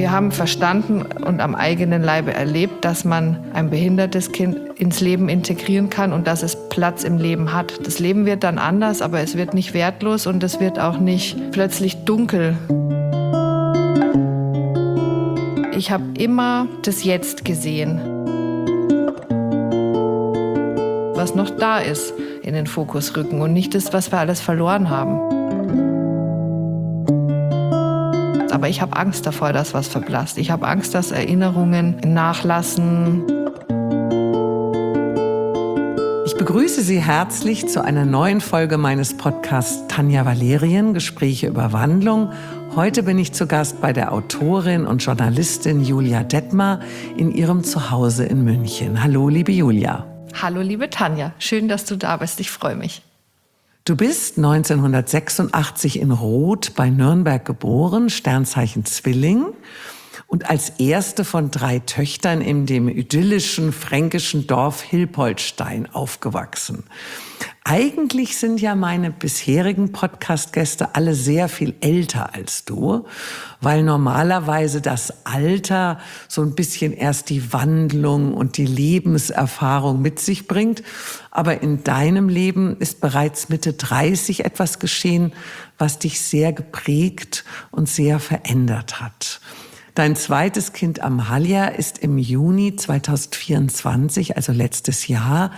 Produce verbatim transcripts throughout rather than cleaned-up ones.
Wir haben verstanden und am eigenen Leibe erlebt, dass man ein behindertes Kind ins Leben integrieren kann und dass es Platz im Leben hat. Das Leben wird dann anders, aber es wird nicht wertlos und es wird auch nicht plötzlich dunkel. Ich habe immer das Jetzt gesehen, was noch da ist, in den Fokus rücken und nicht das, was wir alles verloren haben. Aber ich habe Angst davor, dass was verblasst. Ich habe Angst, dass Erinnerungen nachlassen. Ich begrüße Sie herzlich zu einer neuen Folge meines Podcasts Tanja Valerien, Gespräche über Wandlung. Heute bin ich zu Gast bei der Autorin und Journalistin Julia Detmar in ihrem Zuhause in München. Hallo, liebe Julia. Hallo, liebe Tanja. Schön, dass du da bist. Ich freue mich. Du bist neunzehnhundertsechsundachtzig in Roth bei Nürnberg geboren, Sternzeichen Zwilling, und als erste von drei Töchtern in dem idyllischen fränkischen Dorf Hilpoltstein aufgewachsen. Eigentlich sind ja meine bisherigen Podcast-Gäste alle sehr viel älter als du, weil normalerweise das Alter so ein bisschen erst die Wandlung und die Lebenserfahrung mit sich bringt. Aber in deinem Leben ist bereits Mitte dreißig etwas geschehen, was dich sehr geprägt und sehr verändert hat. Dein zweites Kind Amalia ist im Juni zweitausendvierundzwanzig, also letztes Jahr,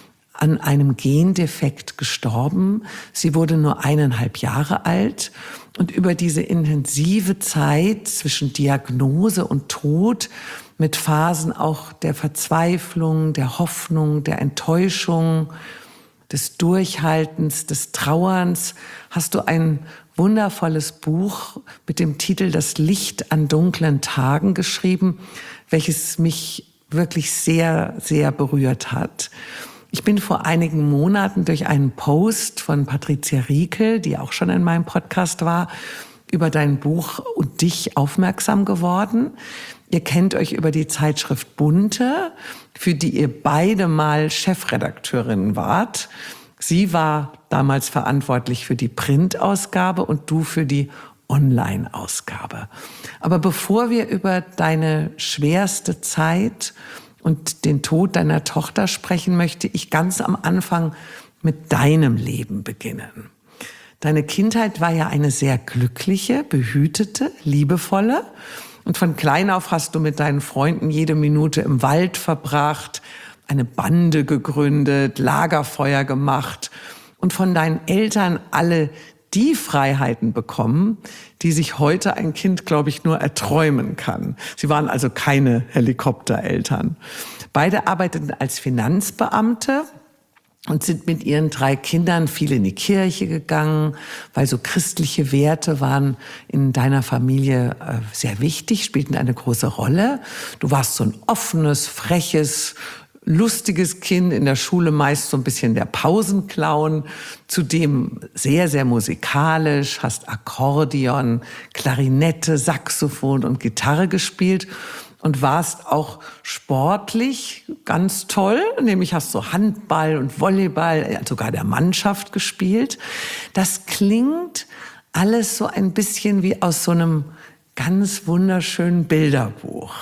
an einem Gendefekt gestorben. Sie wurde nur eineinhalb Jahre alt und über diese intensive Zeit zwischen Diagnose und Tod mit Phasen auch der Verzweiflung, der Hoffnung, der Enttäuschung, des Durchhaltens, des Trauerns hast du ein wundervolles Buch mit dem Titel Das Licht an dunklen Tagen geschrieben, welches mich wirklich sehr, sehr berührt hat. Ich bin vor einigen Monaten durch einen Post von Patricia Riekel, die auch schon in meinem Podcast war, über dein Buch und dich aufmerksam geworden. Ihr kennt euch über die Zeitschrift Bunte, für die ihr beide mal Chefredakteurinnen wart. Sie war damals verantwortlich für die Printausgabe und du für die Online-Ausgabe. Aber bevor wir über deine schwerste Zeit und den Tod deiner Tochter sprechen, möchte ich ganz am Anfang mit deinem Leben beginnen. Deine Kindheit war ja eine sehr glückliche, behütete, liebevolle. Und von klein auf hast du mit deinen Freunden jede Minute im Wald verbracht, eine Bande gegründet, Lagerfeuer gemacht und von deinen Eltern alle die Freiheiten bekommen, die sich heute ein Kind, glaube ich, nur erträumen kann. Sie waren also keine Helikoptereltern. Beide arbeiteten als Finanzbeamte und sind mit ihren drei Kindern viel in die Kirche gegangen, weil so christliche Werte waren in deiner Familie sehr wichtig, spielten eine große Rolle. Du warst so ein offenes, freches, lustiges Kind, in der Schule meist so ein bisschen der Pausenclown, zudem sehr, sehr musikalisch, hast Akkordeon, Klarinette, Saxophon und Gitarre gespielt und warst auch sportlich ganz toll, nämlich hast so Handball und Volleyball, sogar der Mannschaft gespielt. Das klingt alles so ein bisschen wie aus so einem ganz wunderschönen Bilderbuch.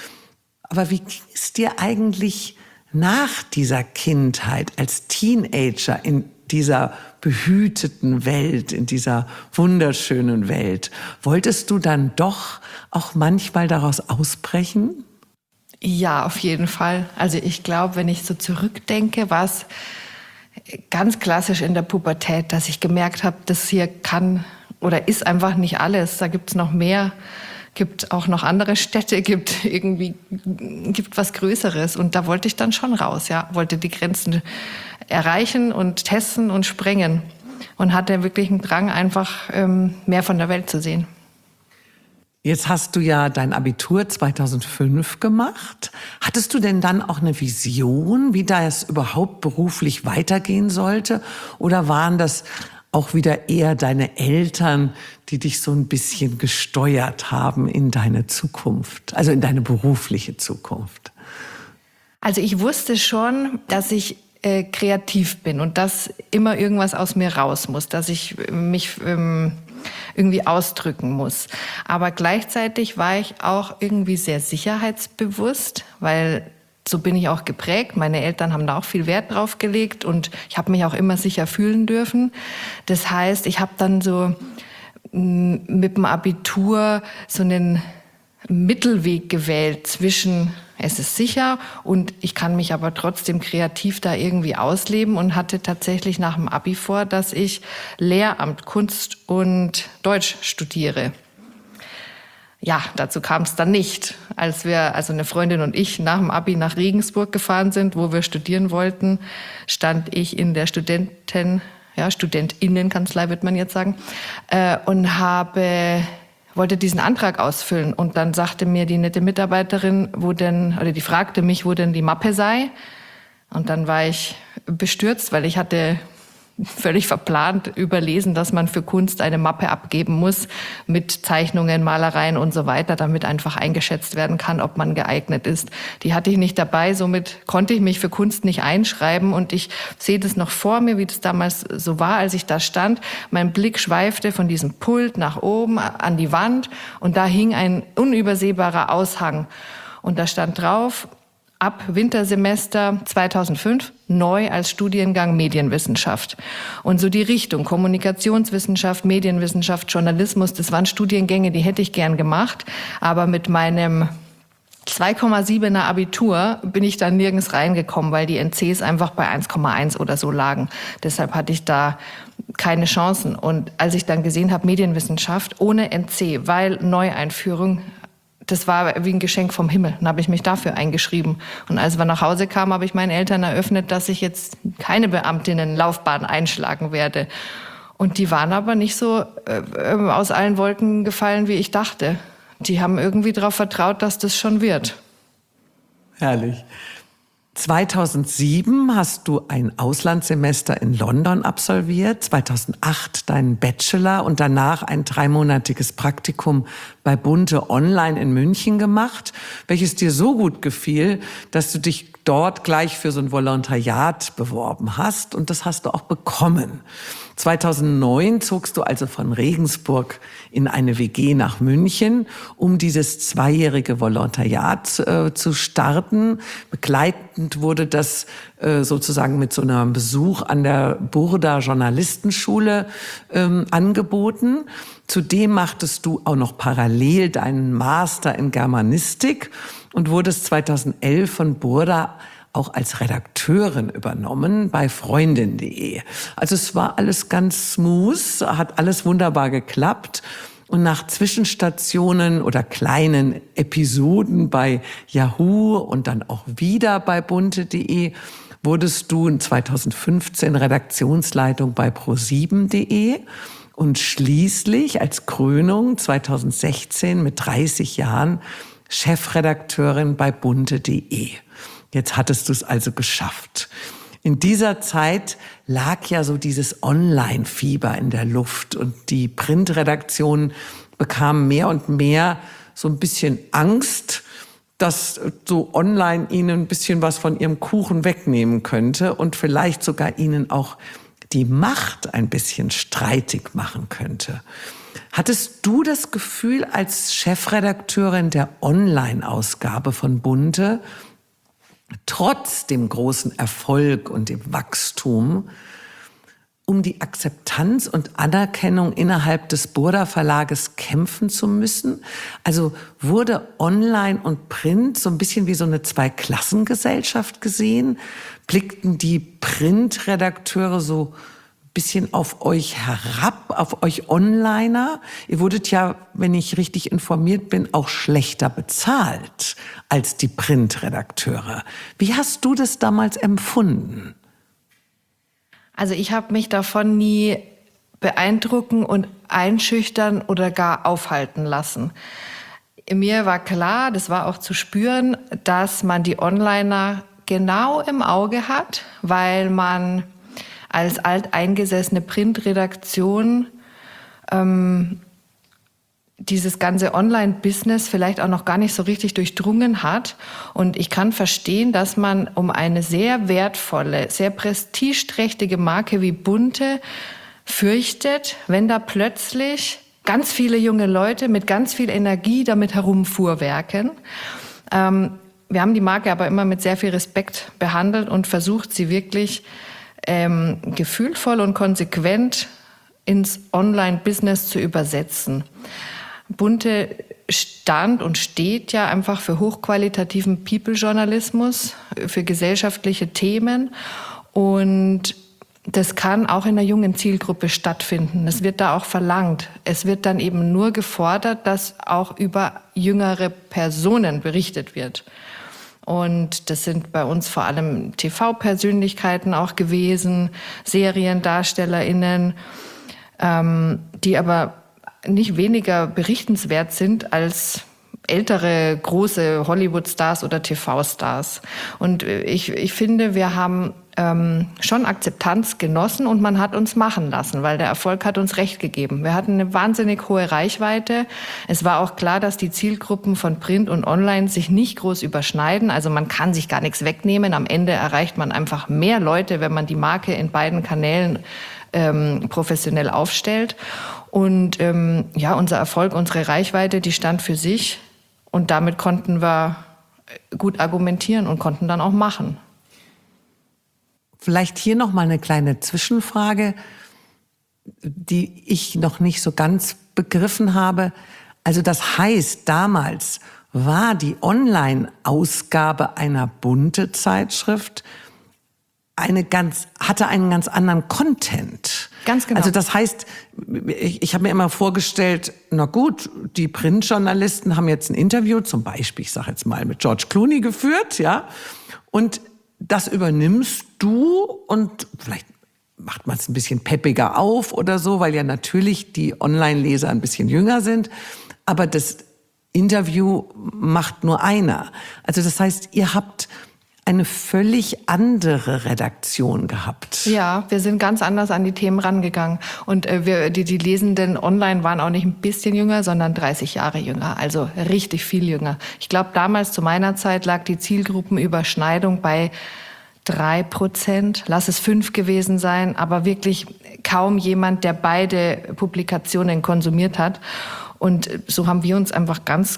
Aber wie ging es dir eigentlich nach dieser Kindheit als Teenager in dieser behüteten Welt, in dieser wunderschönen Welt? Wolltest du dann doch auch manchmal daraus ausbrechen? Ja, auf jeden Fall. Also ich glaube, wenn ich so zurückdenke, war es ganz klassisch in der Pubertät, dass ich gemerkt habe, das hier kann oder ist einfach nicht alles. Da gibt's noch mehr. Gibt auch noch andere Städte, gibt irgendwie gibt was Größeres. Und da wollte ich dann schon raus, ja, wollte die Grenzen erreichen und testen und sprengen und hatte wirklich einen Drang, einfach ähm, mehr von der Welt zu sehen. Jetzt hast du ja dein Abitur zweitausendfünf gemacht. Hattest du denn dann auch eine Vision, wie das überhaupt beruflich weitergehen sollte? Oder waren das auch wieder eher deine Eltern, die dich so ein bisschen gesteuert haben in deine Zukunft, also in deine berufliche Zukunft? Also ich wusste schon, dass ich äh, kreativ bin und dass immer irgendwas aus mir raus muss, dass ich mich ähm, irgendwie ausdrücken muss. Aber gleichzeitig war ich auch irgendwie sehr sicherheitsbewusst, weil so bin ich auch geprägt. Meine Eltern haben da auch viel Wert drauf gelegt und ich habe mich auch immer sicher fühlen dürfen. Das heißt, ich habe dann so mit dem Abitur so einen Mittelweg gewählt zwischen es ist sicher und ich kann mich aber trotzdem kreativ da irgendwie ausleben und hatte tatsächlich nach dem Abi vor, dass ich Lehramt, Kunst und Deutsch studiere. Ja, dazu kam es dann nicht. Als wir, also eine Freundin und ich, nach dem Abi nach Regensburg gefahren sind, wo wir studieren wollten, stand ich in der Studenten, ja, Studentinnenkanzlei, wird man jetzt sagen, äh, und habe, wollte diesen Antrag ausfüllen. Und dann sagte mir die nette Mitarbeiterin, wo denn, oder die fragte mich, wo denn die Mappe sei. Und dann war ich bestürzt, weil ich hatte völlig verplant überlesen, dass man für Kunst eine Mappe abgeben muss mit Zeichnungen, Malereien und so weiter, damit einfach eingeschätzt werden kann, ob man geeignet ist. Die hatte ich nicht dabei, somit konnte ich mich für Kunst nicht einschreiben und ich sehe das noch vor mir, wie das damals so war, als ich da stand. Mein Blick schweifte von diesem Pult nach oben an die Wand und da hing ein unübersehbarer Aushang und da stand drauf: ab Wintersemester zweitausendfünf neu als Studiengang Medienwissenschaft. Und so die Richtung Kommunikationswissenschaft, Medienwissenschaft, Journalismus, das waren Studiengänge, die hätte ich gern gemacht. Aber mit meinem zwei Komma siebener Abitur bin ich da nirgends reingekommen, weil die N Cs einfach bei eins Komma eins oder so lagen. Deshalb hatte ich da keine Chancen. Und als ich dann gesehen habe, Medienwissenschaft ohne N C, weil Neueinführung, das war wie ein Geschenk vom Himmel. Dann habe ich mich dafür eingeschrieben. Und als wir nach Hause kamen, habe ich meinen Eltern eröffnet, dass ich jetzt keine Beamtinnenlaufbahn einschlagen werde. Und die waren aber nicht so äh, aus allen Wolken gefallen, wie ich dachte. Die haben irgendwie darauf vertraut, dass das schon wird. Herrlich. zweitausendsieben hast du ein Auslandssemester in London absolviert, zweitausendacht deinen Bachelor und danach ein dreimonatiges Praktikum bei Bunte Online in München gemacht, welches dir so gut gefiel, dass du dich dort gleich für so ein Volontariat beworben hast und das hast du auch bekommen. zweitausendneun zogst du also von Regensburg in eine W G nach München, um dieses zweijährige Volontariat äh, zu starten. Begleitend wurde das äh, sozusagen mit so einem Besuch an der Burda Journalistenschule ähm, angeboten. Zudem machtest du auch noch parallel deinen Master in Germanistik und wurdest zweitausendelf von Burda auch als Redakteurin übernommen bei freundin punkt de. Also es war alles ganz smooth, hat alles wunderbar geklappt. Und nach Zwischenstationen oder kleinen Episoden bei Yahoo und dann auch wieder bei bunte punkt de wurdest du in zweitausendfünfzehn Redaktionsleitung bei pro sieben punkt de und schließlich als Krönung zweitausendsechzehn mit dreißig Jahren Chefredakteurin bei bunte punkt de. Jetzt hattest du es also geschafft. In dieser Zeit lag ja so dieses Online-Fieber in der Luft und die Printredaktionen bekamen mehr und mehr so ein bisschen Angst, dass so online ihnen ein bisschen was von ihrem Kuchen wegnehmen könnte und vielleicht sogar ihnen auch die Macht ein bisschen streitig machen könnte. Hattest du das Gefühl als Chefredakteurin der Online-Ausgabe von Bunte, trotz dem großen Erfolg und dem Wachstum, um die Akzeptanz und Anerkennung innerhalb des Burda Verlages kämpfen zu müssen? Also wurde Online und Print so ein bisschen wie so eine Zweiklassengesellschaft gesehen? Blickten die Printredakteure so ein bisschen auf euch herab, auf euch Onliner? Ihr wurdet ja, wenn ich richtig informiert bin, auch schlechter bezahlt als die Printredakteure. Wie hast du das damals empfunden? Also ich habe mich davon nie beeindrucken und einschüchtern oder gar aufhalten lassen. Mir war klar, das war auch zu spüren, dass man die Onliner genau im Auge hat, weil man als alteingesessene Printredaktion ähm, dieses ganze Online-Business vielleicht auch noch gar nicht so richtig durchdrungen hat. Und ich kann verstehen, dass man um eine sehr wertvolle, sehr prestigeträchtige Marke wie Bunte fürchtet, wenn da plötzlich ganz viele junge Leute mit ganz viel Energie damit herumfuhrwerken. Ähm, wir haben die Marke aber immer mit sehr viel Respekt behandelt und versucht, sie wirklich ähm, gefühlvoll und konsequent ins Online-Business zu übersetzen. Bunte stand und steht ja einfach für hochqualitativen People-Journalismus, für gesellschaftliche Themen, und das kann auch in einer jungen Zielgruppe stattfinden. Es wird da auch verlangt. Es wird dann eben nur gefordert, dass auch über jüngere Personen berichtet wird. Und das sind bei uns vor allem T V-Persönlichkeiten auch gewesen, SeriendarstellerInnen, ähm, die aber nicht weniger berichtenswert sind als ältere, große Hollywood-Stars oder T V-Stars. Und ich, ich finde, wir haben ähm, schon Akzeptanz genossen und man hat uns machen lassen, weil der Erfolg hat uns recht gegeben. Wir hatten eine wahnsinnig hohe Reichweite. Es war auch klar, dass die Zielgruppen von Print und Online sich nicht groß überschneiden. Also man kann sich gar nichts wegnehmen. Am Ende erreicht man einfach mehr Leute, wenn man die Marke in beiden Kanälen ähm, professionell aufstellt. Und ähm, ja, unser Erfolg, unsere Reichweite, die stand für sich. Und damit konnten wir gut argumentieren und konnten dann auch machen. Vielleicht hier noch mal eine kleine Zwischenfrage, die ich noch nicht so ganz begriffen habe. Also das heißt, damals war die Online-Ausgabe einer Bunte-Zeitschrift eine ganz, hatte einen ganz anderen Content. Ganz genau. Also das heißt, ich, ich habe mir immer vorgestellt, na gut, die Printjournalisten haben jetzt ein Interview, zum Beispiel, ich sage jetzt mal, mit George Clooney geführt, ja, und das übernimmst du und vielleicht macht man es ein bisschen peppiger auf oder so, weil ja natürlich die Online-Leser ein bisschen jünger sind, aber das Interview macht nur einer. Also das heißt, ihr habt eine völlig andere Redaktion gehabt. Ja, wir sind ganz anders an die Themen rangegangen. Und äh, wir, die, die Lesenden online waren auch nicht ein bisschen jünger, sondern dreißig Jahre jünger. Also richtig viel jünger. Ich glaube, damals zu meiner Zeit lag die Zielgruppenüberschneidung bei drei Prozent. Lass es fünf gewesen sein, aber wirklich kaum jemand, der beide Publikationen konsumiert hat. Und so haben wir uns einfach ganz,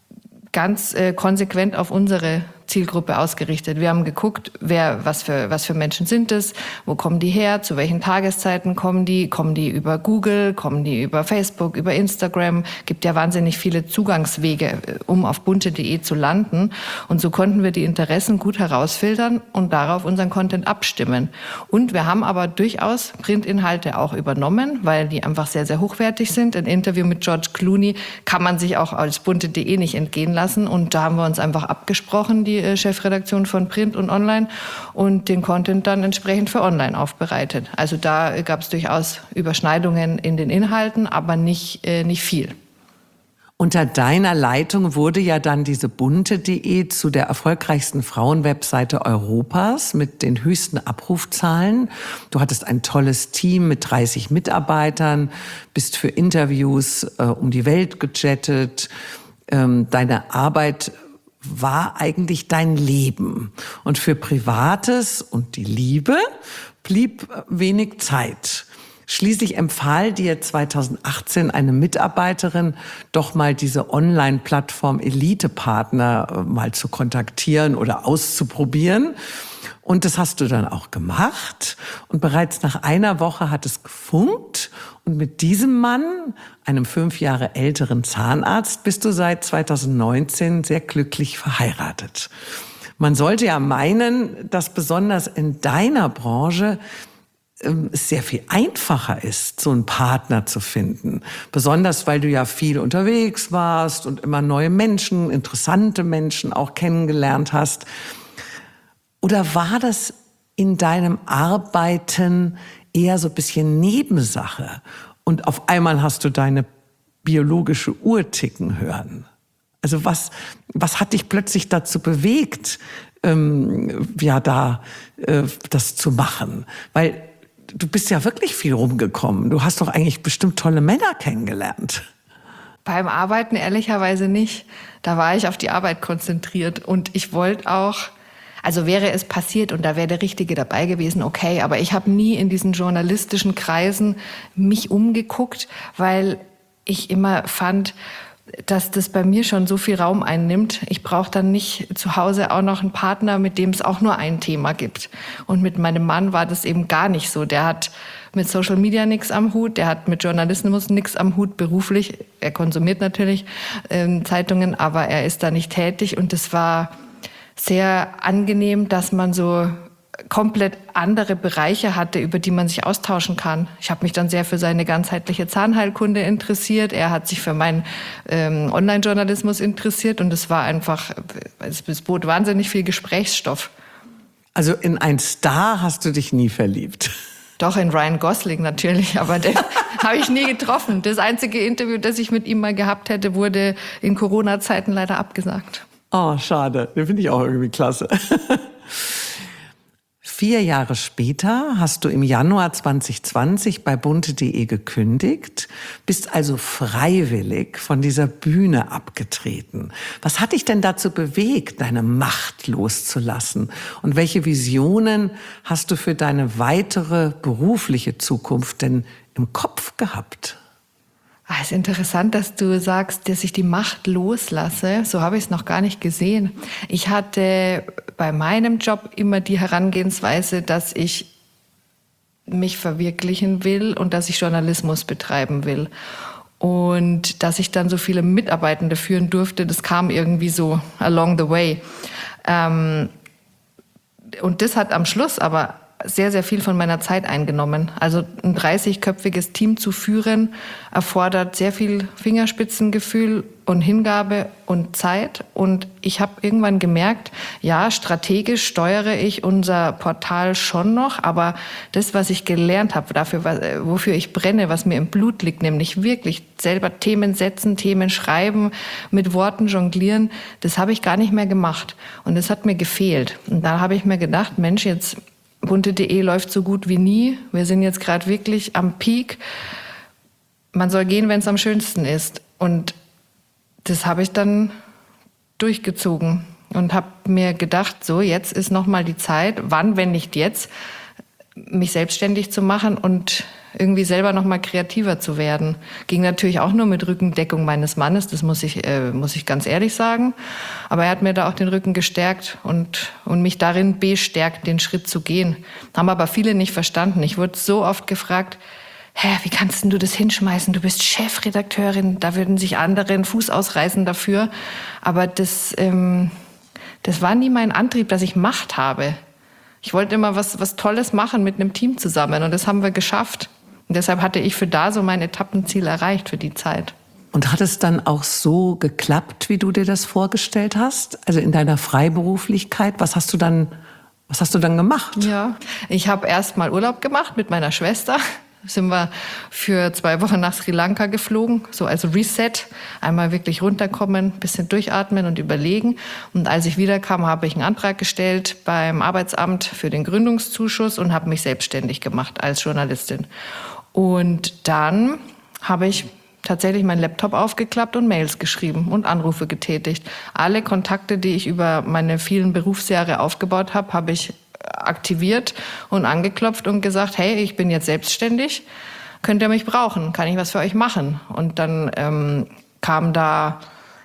ganz äh, konsequent auf unsere Zielgruppe ausgerichtet. Wir haben geguckt, wer, was für, was für Menschen sind es, wo kommen die her, zu welchen Tageszeiten kommen die, kommen die über Google, kommen die über Facebook, über Instagram. Gibt ja wahnsinnig viele Zugangswege, um auf bunte punkt de zu landen. Und so konnten wir die Interessen gut herausfiltern und darauf unseren Content abstimmen. Und wir haben aber durchaus Printinhalte auch übernommen, weil die einfach sehr, sehr hochwertig sind. Ein Interview mit George Clooney kann man sich auch als bunte punkt de nicht entgehen lassen. Und da haben wir uns einfach abgesprochen, die Chefredaktion von Print und Online, und den Content dann entsprechend für Online aufbereitet. Also da gab es durchaus Überschneidungen in den Inhalten, aber nicht, äh, nicht viel. Unter deiner Leitung wurde ja dann diese bunte punkt de zu der erfolgreichsten Frauenwebseite Europas mit den höchsten Abrufzahlen. Du hattest ein tolles Team mit dreißig Mitarbeitern, bist für Interviews äh, um die Welt gejettet. Ähm, deine Arbeit war eigentlich dein Leben. Und für Privates und die Liebe blieb wenig Zeit. Schließlich empfahl dir zweitausendachtzehn eine Mitarbeiterin, doch mal diese Online-Plattform Elite-Partner mal zu kontaktieren oder auszuprobieren. Und das hast du dann auch gemacht. Und bereits nach einer Woche hat es gefunkt. Und mit diesem Mann, einem fünf Jahre älteren Zahnarzt, bist du seit zweitausendneunzehn sehr glücklich verheiratet. Man sollte ja meinen, dass besonders in deiner Branche ähm, es sehr viel einfacher ist, so einen Partner zu finden. Besonders, weil du ja viel unterwegs warst und immer neue Menschen, interessante Menschen auch kennengelernt hast. Oder war das in deinem Arbeiten eher so ein bisschen Nebensache und auf einmal hast du deine biologische Uhr ticken hören? Also was, was hat dich plötzlich dazu bewegt, ähm, ja, da äh, das zu machen? Weil du bist ja wirklich viel rumgekommen. Du hast doch eigentlich bestimmt tolle Männer kennengelernt. Beim Arbeiten ehrlicherweise nicht. Da war ich auf die Arbeit konzentriert und ich wollte auch, Also wäre es passiert und da wäre der Richtige dabei gewesen, okay. Aber ich habe nie in diesen journalistischen Kreisen mich umgeguckt, weil ich immer fand, dass das bei mir schon so viel Raum einnimmt. Ich brauche dann nicht zu Hause auch noch einen Partner, mit dem es auch nur ein Thema gibt. Und mit meinem Mann war das eben gar nicht so. Der hat mit Social Media nichts am Hut, der hat mit Journalismus nichts am Hut beruflich. Er konsumiert natürlich ähm, Zeitungen, aber er ist da nicht tätig. Und es war sehr angenehm, dass man so komplett andere Bereiche hatte, über die man sich austauschen kann. Ich habe mich dann sehr für seine ganzheitliche Zahnheilkunde interessiert. Er hat sich für meinen ähm, Online-Journalismus interessiert und es war einfach, es bot wahnsinnig viel Gesprächsstoff. Also in einen Star hast du dich nie verliebt? Doch, in Ryan Gosling natürlich, aber den habe ich nie getroffen. Das einzige Interview, das ich mit ihm mal gehabt hätte, wurde in Corona-Zeiten leider abgesagt. Oh, schade. Den finde ich auch irgendwie klasse. Vier Jahre später hast du im Januar zwanzig zwanzig bei bunte punkt de gekündigt, bist also freiwillig von dieser Bühne abgetreten. Was hat dich denn dazu bewegt, deine Macht loszulassen? Und welche Visionen hast du für deine weitere berufliche Zukunft denn im Kopf gehabt? Es ist interessant, dass du sagst, dass ich die Macht loslasse. So habe ich es noch gar nicht gesehen. Ich hatte bei meinem Job immer die Herangehensweise, dass ich mich verwirklichen will und dass ich Journalismus betreiben will. Und dass ich dann so viele Mitarbeitende führen durfte, das kam irgendwie so along the way. Ähm, und das hat am Schluss aber sehr, sehr viel von meiner Zeit eingenommen. Also ein dreißigköpfiges Team zu führen, erfordert sehr viel Fingerspitzengefühl und Hingabe und Zeit. Und ich habe irgendwann gemerkt, ja, strategisch steuere ich unser Portal schon noch, aber das, was ich gelernt habe, dafür, wofür ich brenne, was mir im Blut liegt, nämlich wirklich selber Themen setzen, Themen schreiben, mit Worten jonglieren, das habe ich gar nicht mehr gemacht. Und das hat mir gefehlt. Und da habe ich mir gedacht, Mensch, jetzt bunte punkt de läuft so gut wie nie. Wir sind jetzt gerade wirklich am Peak. Man soll gehen, wenn es am schönsten ist. Und das habe ich dann durchgezogen und habe mir gedacht, so jetzt ist noch mal die Zeit, wann, wenn nicht jetzt, mich selbstständig zu machen und irgendwie selber noch mal kreativer zu werden. Ging natürlich auch nur mit Rückendeckung meines Mannes, das muss ich, äh, muss ich ganz ehrlich sagen. Aber er hat mir da auch den Rücken gestärkt und, und mich darin bestärkt, den Schritt zu gehen. Haben aber viele nicht verstanden. Ich wurde so oft gefragt, hä, wie kannst denn du das hinschmeißen? Du bist Chefredakteurin, da würden sich andere einen Fuß ausreißen dafür. Aber das, ähm, das war nie mein Antrieb, dass ich Macht habe. Ich wollte immer was, was Tolles machen mit einem Team zusammen und das haben wir geschafft. Und deshalb hatte ich für da so mein Etappenziel erreicht für die Zeit. Und hat es dann auch so geklappt, wie du dir das vorgestellt hast? Also in deiner Freiberuflichkeit, was hast du dann, was hast du dann gemacht? Ja, ich habe erst mal Urlaub gemacht mit meiner Schwester. Sind wir für zwei Wochen nach Sri Lanka geflogen, so als Reset, einmal wirklich runterkommen, bisschen durchatmen und überlegen. Und als ich wiederkam, habe ich einen Antrag gestellt beim Arbeitsamt für den Gründungszuschuss und habe mich selbstständig gemacht als Journalistin. Und dann habe ich tatsächlich meinen Laptop aufgeklappt und Mails geschrieben und Anrufe getätigt. Alle Kontakte, die ich über meine vielen Berufsjahre aufgebaut habe, habe ich aktiviert und angeklopft und gesagt, hey, ich bin jetzt selbstständig, könnt ihr mich brauchen, kann ich was für euch machen? Und dann ähm, kam da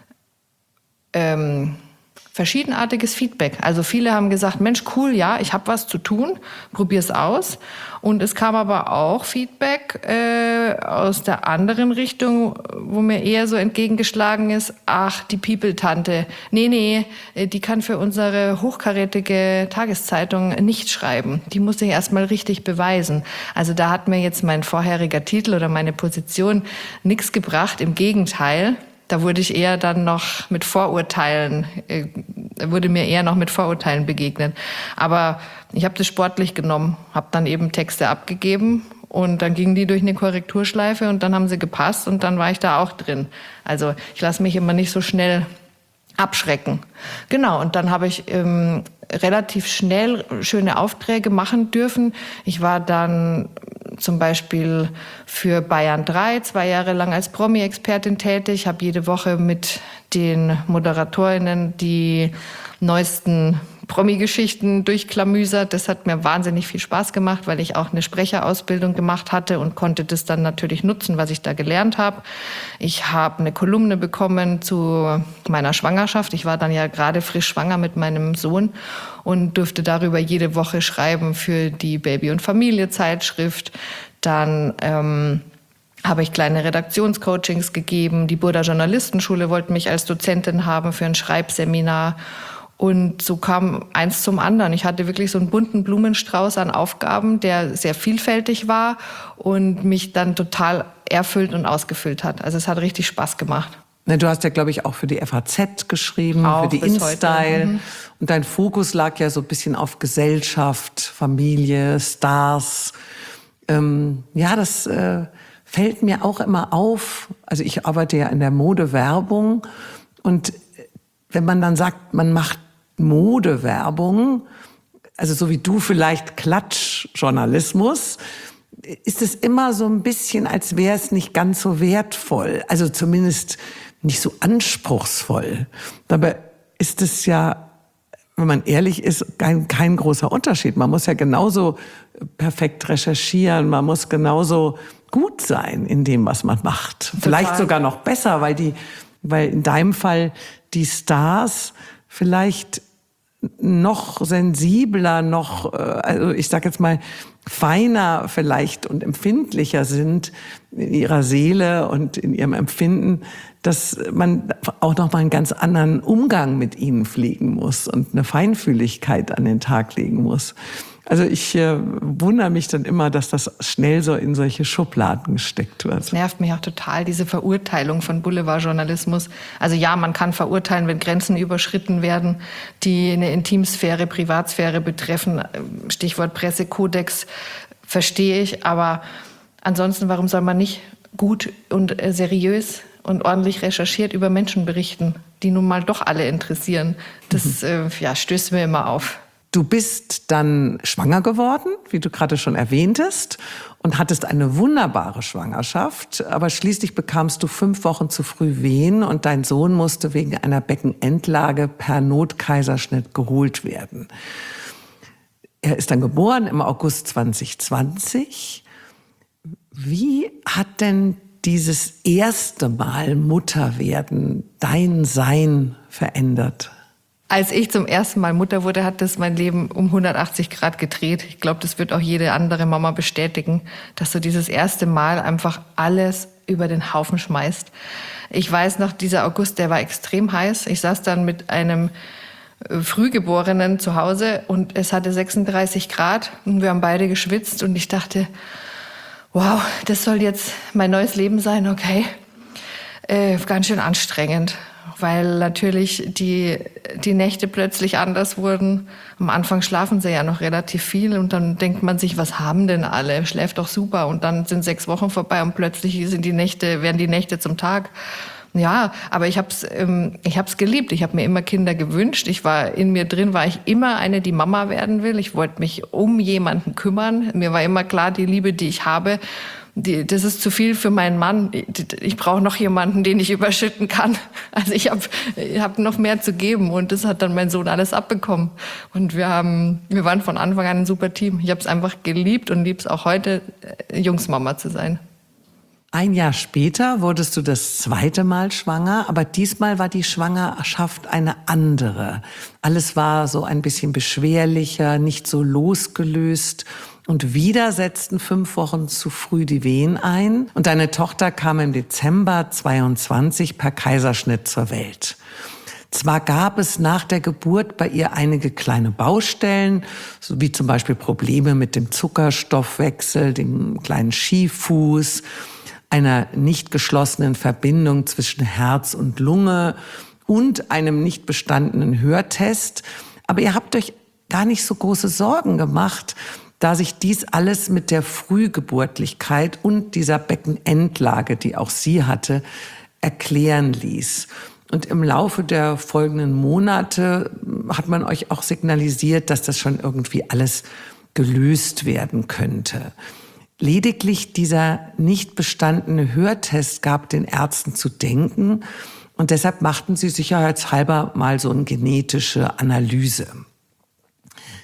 ähm, verschiedenartiges Feedback. Also viele haben gesagt, Mensch, cool, ja, ich habe was zu tun, probier's aus. Und es kam aber auch Feedback äh, aus der anderen Richtung, wo mir eher so entgegengeschlagen ist, ach, die People-Tante, nee, nee, die kann für unsere hochkarätige Tageszeitung nicht schreiben. Die muss sich erstmal richtig beweisen. Also da hat mir jetzt mein vorheriger Titel oder meine Position nichts gebracht, im Gegenteil. Da wurde ich eher dann noch mit Vorurteilen, äh, wurde mir eher noch mit Vorurteilen begegnet. Aber ich habe das sportlich genommen, habe dann eben Texte abgegeben und dann gingen die durch eine Korrekturschleife und dann haben sie gepasst und dann war ich da auch drin. Also ich lasse mich immer nicht so schnell abschrecken. Genau, und dann habe ich ähm, relativ schnell schöne Aufträge machen dürfen. Ich war dann zum Beispiel für Bayern drei zwei Jahre lang als Promi-Expertin tätig, habe jede Woche mit den ModeratorInnen die neuesten Promi-Geschichten durchklamüsert. Das hat mir wahnsinnig viel Spaß gemacht, weil ich auch eine Sprecherausbildung gemacht hatte und konnte das dann natürlich nutzen, was ich da gelernt habe. Ich habe eine Kolumne bekommen zu meiner Schwangerschaft. Ich war dann ja gerade frisch schwanger mit meinem Sohn und durfte darüber jede Woche schreiben für die Baby- und Familie-Zeitschrift. Dann ähm, habe ich kleine Redaktionscoachings gegeben. Die Burda Journalistenschule wollte mich als Dozentin haben für ein Schreibseminar. Und so kam eins zum anderen. Ich hatte wirklich so einen bunten Blumenstrauß an Aufgaben, der sehr vielfältig war und mich dann total erfüllt und ausgefüllt hat. Also es hat richtig Spaß gemacht. Du hast ja, glaube ich, auch für die F A Z geschrieben, auch für die InStyle. Mhm. Und dein Fokus lag ja so ein bisschen auf Gesellschaft, Familie, Stars. Ähm, ja, das äh, fällt mir auch immer auf. Also ich arbeite ja in der Modewerbung. Und wenn man dann sagt, man macht Modewerbung, also so wie du vielleicht Klatschjournalismus, ist es immer so ein bisschen, als wäre es nicht ganz so wertvoll. Also zumindest nicht so anspruchsvoll. Dabei ist es ja, wenn man ehrlich ist, kein, kein großer Unterschied. Man muss ja genauso perfekt recherchieren, man muss genauso gut sein in dem, was man macht. Total. Vielleicht sogar noch besser, weil die, weil in deinem Fall die Stars vielleicht noch sensibler, noch, also ich sag jetzt mal, feiner vielleicht und empfindlicher sind in ihrer Seele und in ihrem Empfinden, dass man auch noch mal einen ganz anderen Umgang mit ihnen pflegen muss und eine Feinfühligkeit an den Tag legen muss. Also ich äh, wundere mich dann immer, dass das schnell so in solche Schubladen gesteckt wird. Das nervt mich auch total, diese Verurteilung von Boulevardjournalismus. Also ja, man kann verurteilen, wenn Grenzen überschritten werden, die eine Intimsphäre, Privatsphäre betreffen. Stichwort Pressekodex, verstehe ich. Aber ansonsten, warum soll man nicht gut und äh, seriös und ordentlich recherchiert über Menschen berichten, die nun mal doch alle interessieren? Das mhm. äh, ja, stößt mir immer auf. Du bist dann schwanger geworden, wie du gerade schon erwähntest, und hattest eine wunderbare Schwangerschaft. Aber schließlich bekamst du fünf Wochen zu früh Wehen und dein Sohn musste wegen einer Beckenendlage per Notkaiserschnitt geholt werden. Er ist dann geboren im August zwanzig zwanzig. Wie hat denn dieses erste Mal Mutterwerden dein Sein verändert? Als ich zum ersten Mal Mutter wurde, hat das mein Leben um hundertachtzig Grad gedreht. Ich glaube, das wird auch jede andere Mama bestätigen, dass du dieses erste Mal einfach alles über den Haufen schmeißt. Ich weiß noch, dieser August, der war extrem heiß. Ich saß dann mit einem Frühgeborenen zu Hause und es hatte sechsunddreißig Grad und wir haben beide geschwitzt und ich dachte, wow, das soll jetzt mein neues Leben sein, okay. Äh, ganz schön anstrengend. Weil natürlich die, die Nächte plötzlich anders wurden. Am Anfang schlafen sie ja noch relativ viel und dann denkt man sich, was haben denn alle? Schläft doch super. Und dann sind sechs Wochen vorbei und plötzlich sind die Nächte, werden die Nächte zum Tag. Ja, aber ich hab's, ähm, ich hab's geliebt. Ich habe mir immer Kinder gewünscht. Ich war in mir drin, war ich immer eine, die Mama werden will. Ich wollte mich um jemanden kümmern. Mir war immer klar, die Liebe, die ich habe, Die, das ist zu viel für meinen Mann. Ich brauche noch jemanden, den ich überschütten kann. Also ich habe ich hab noch mehr zu geben und das hat dann mein Sohn alles abbekommen. Und wir haben, wir waren von Anfang an ein super Team. Ich habe es einfach geliebt und liebe es auch heute, Jungsmama zu sein. Ein Jahr später wurdest du das zweite Mal schwanger, aber diesmal war die Schwangerschaft eine andere. Alles war so ein bisschen beschwerlicher, nicht so losgelöst. Und wieder setzten fünf Wochen zu früh die Wehen ein. Und deine Tochter kam im Dezember zweiundzwanzig per Kaiserschnitt zur Welt. Zwar gab es nach der Geburt bei ihr einige kleine Baustellen, so wie zum Beispiel Probleme mit dem Zuckerstoffwechsel, dem kleinen Schieffuß, einer nicht geschlossenen Verbindung zwischen Herz und Lunge und einem nicht bestandenen Hörtest. Aber ihr habt euch gar nicht so große Sorgen gemacht, da sich dies alles mit der Frühgeburtlichkeit und dieser Beckenendlage, die auch sie hatte, erklären ließ. Und im Laufe der folgenden Monate hat man euch auch signalisiert, dass das schon irgendwie alles gelöst werden könnte. Lediglich dieser nicht bestandene Hörtest gab den Ärzten zu denken und deshalb machten sie sicherheitshalber mal so eine genetische Analyse.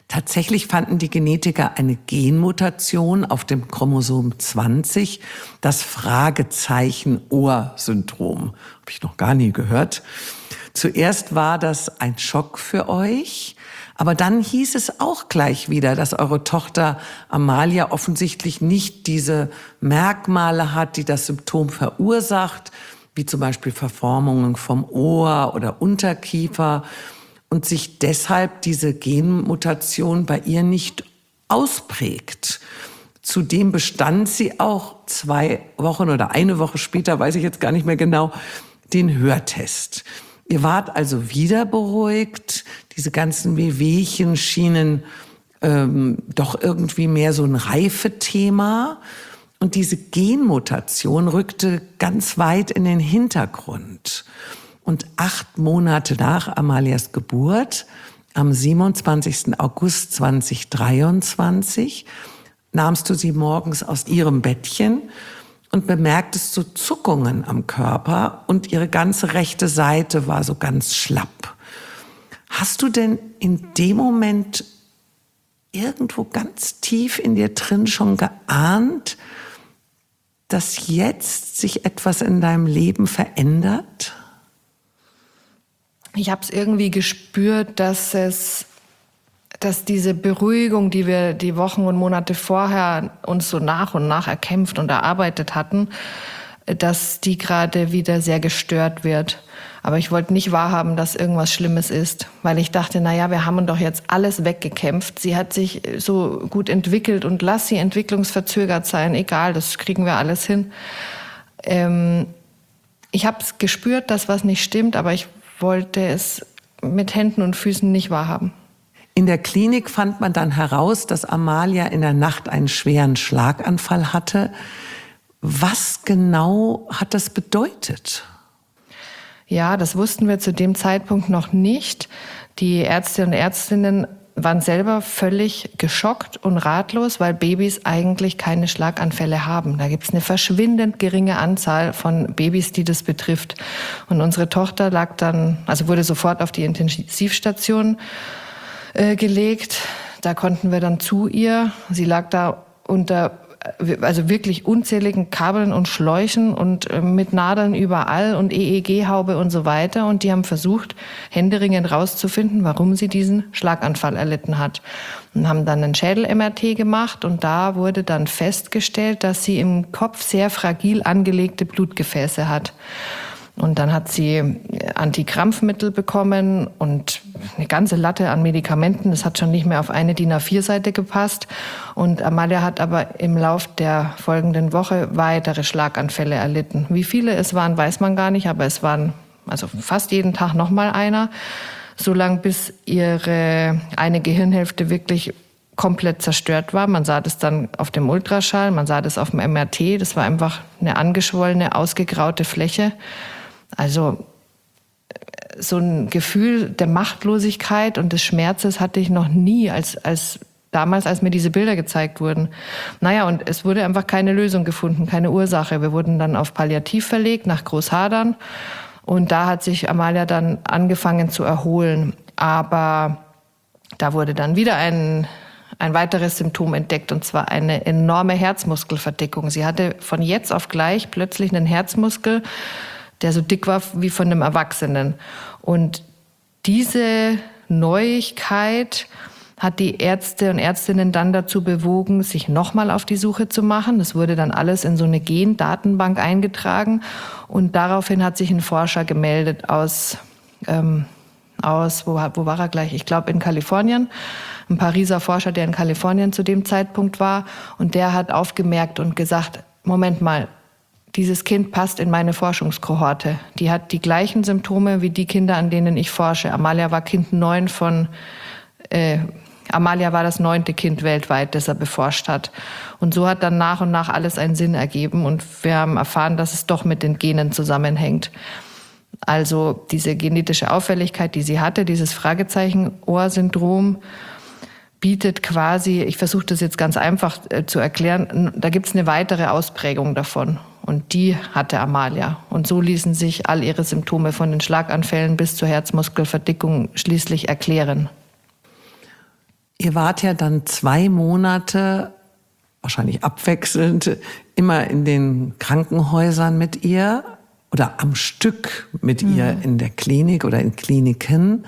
Tatsächlich fanden die Genetiker eine Genmutation auf dem Chromosom zwanzig, das Fragezeichen-Ohr-Syndrom. Habe ich noch gar nie gehört. Zuerst war das ein Schock für euch, aber dann hieß es auch gleich wieder, dass eure Tochter Amalia offensichtlich nicht diese Merkmale hat, die das Symptom verursacht, wie zum Beispiel Verformungen vom Ohr oder Unterkiefer, und sich deshalb diese Genmutation bei ihr nicht ausprägt. Zudem bestand sie auch zwei Wochen oder eine Woche später, weiß ich jetzt gar nicht mehr genau, den Hörtest. Ihr wart also wieder beruhigt. Diese ganzen Wehwehchen schienen ähm, doch irgendwie mehr so ein Reifethema. Und diese Genmutation rückte ganz weit in den Hintergrund. Und acht Monate nach Amalias Geburt, am siebenundzwanzigsten August zweitausenddreiundzwanzig, nahmst du sie morgens aus ihrem Bettchen und bemerktest so Zuckungen am Körper und ihre ganze rechte Seite war so ganz schlapp. Hast du denn in dem Moment irgendwo ganz tief in dir drin schon geahnt, dass jetzt sich etwas in deinem Leben verändert? Ich habe es irgendwie gespürt, dass es, dass diese Beruhigung, die wir die Wochen und Monate vorher uns so nach und nach erkämpft und erarbeitet hatten, dass die gerade wieder sehr gestört wird. Aber ich wollte nicht wahrhaben, dass irgendwas Schlimmes ist, weil ich dachte, na ja, wir haben doch jetzt alles weggekämpft. Sie hat sich so gut entwickelt und lass sie entwicklungsverzögert sein, egal, das kriegen wir alles hin. Ähm, ich habe es gespürt, dass was nicht stimmt, aber ich wollte es mit Händen und Füßen nicht wahrhaben. In der Klinik fand man dann heraus, dass Amalia in der Nacht einen schweren Schlaganfall hatte. Was genau hat das bedeutet? Ja, das wussten wir zu dem Zeitpunkt noch nicht. Die Ärzte und Ärztinnen waren selber völlig geschockt und ratlos, weil Babys eigentlich keine Schlaganfälle haben. Da gibt es eine verschwindend geringe Anzahl von Babys, die das betrifft. Und unsere Tochter lag dann, also wurde sofort auf die Intensivstation äh, gelegt. Da konnten wir dann zu ihr. Sie lag da unter also wirklich unzähligen Kabeln und Schläuchen und äh, mit Nadeln überall und E E G-Haube und so weiter. Und die haben versucht, händeringend rauszufinden, warum sie diesen Schlaganfall erlitten hat. Und haben dann ein Schädel-M R T gemacht und da wurde dann festgestellt, dass sie im Kopf sehr fragil angelegte Blutgefäße hat. Und dann hat sie Antikrampfmittel bekommen und eine ganze Latte an Medikamenten. Das hat schon nicht mehr auf eine D I N A vier Seite gepasst. Und Amalia hat aber im Lauf der folgenden Woche weitere Schlaganfälle erlitten. Wie viele es waren, weiß man gar nicht, aber es waren also fast jeden Tag noch mal einer. So lange, bis ihre eine Gehirnhälfte wirklich komplett zerstört war. Man sah das dann auf dem Ultraschall, man sah das auf dem M R T. Das war einfach eine angeschwollene, ausgegraute Fläche. Also so ein Gefühl der Machtlosigkeit und des Schmerzes hatte ich noch nie, als, als damals, als mir diese Bilder gezeigt wurden. Naja, und es wurde einfach keine Lösung gefunden, keine Ursache. Wir wurden dann auf Palliativ verlegt, nach Großhadern. Und da hat sich Amalia dann angefangen zu erholen. Aber da wurde dann wieder ein, ein weiteres Symptom entdeckt, und zwar eine enorme Herzmuskelverdickung. Sie hatte von jetzt auf gleich plötzlich einen Herzmuskel, der so dick war wie von einem Erwachsenen. Und diese Neuigkeit hat die Ärzte und Ärztinnen dann dazu bewogen, sich nochmal auf die Suche zu machen. Das wurde dann alles in so eine Gendatenbank eingetragen. Und daraufhin hat sich ein Forscher gemeldet aus, ähm, aus wo, wo war er gleich? Ich glaube in Kalifornien. Ein Pariser Forscher, der in Kalifornien zu dem Zeitpunkt war. Und der hat aufgemerkt und gesagt, Moment mal, dieses Kind passt in meine Forschungskohorte. Die hat die gleichen Symptome wie die Kinder, an denen ich forsche. Amalia war Kind neun von, äh, Amalia war das neunte Kind weltweit, das er beforscht hat. Und so hat dann nach und nach alles einen Sinn ergeben. Und wir haben erfahren, dass es doch mit den Genen zusammenhängt. Also diese genetische Auffälligkeit, die sie hatte, dieses Fragezeichen-Ohr-Syndrom, bietet quasi, ich versuche das jetzt ganz einfach äh, zu erklären, da gibt es eine weitere Ausprägung davon. Und die hatte Amalia. Und so ließen sich all ihre Symptome von den Schlaganfällen bis zur Herzmuskelverdickung schließlich erklären. Ihr wart ja dann zwei Monate, wahrscheinlich abwechselnd, immer in den Krankenhäusern mit ihr oder am Stück mit mhm. ihr in der Klinik oder in Kliniken.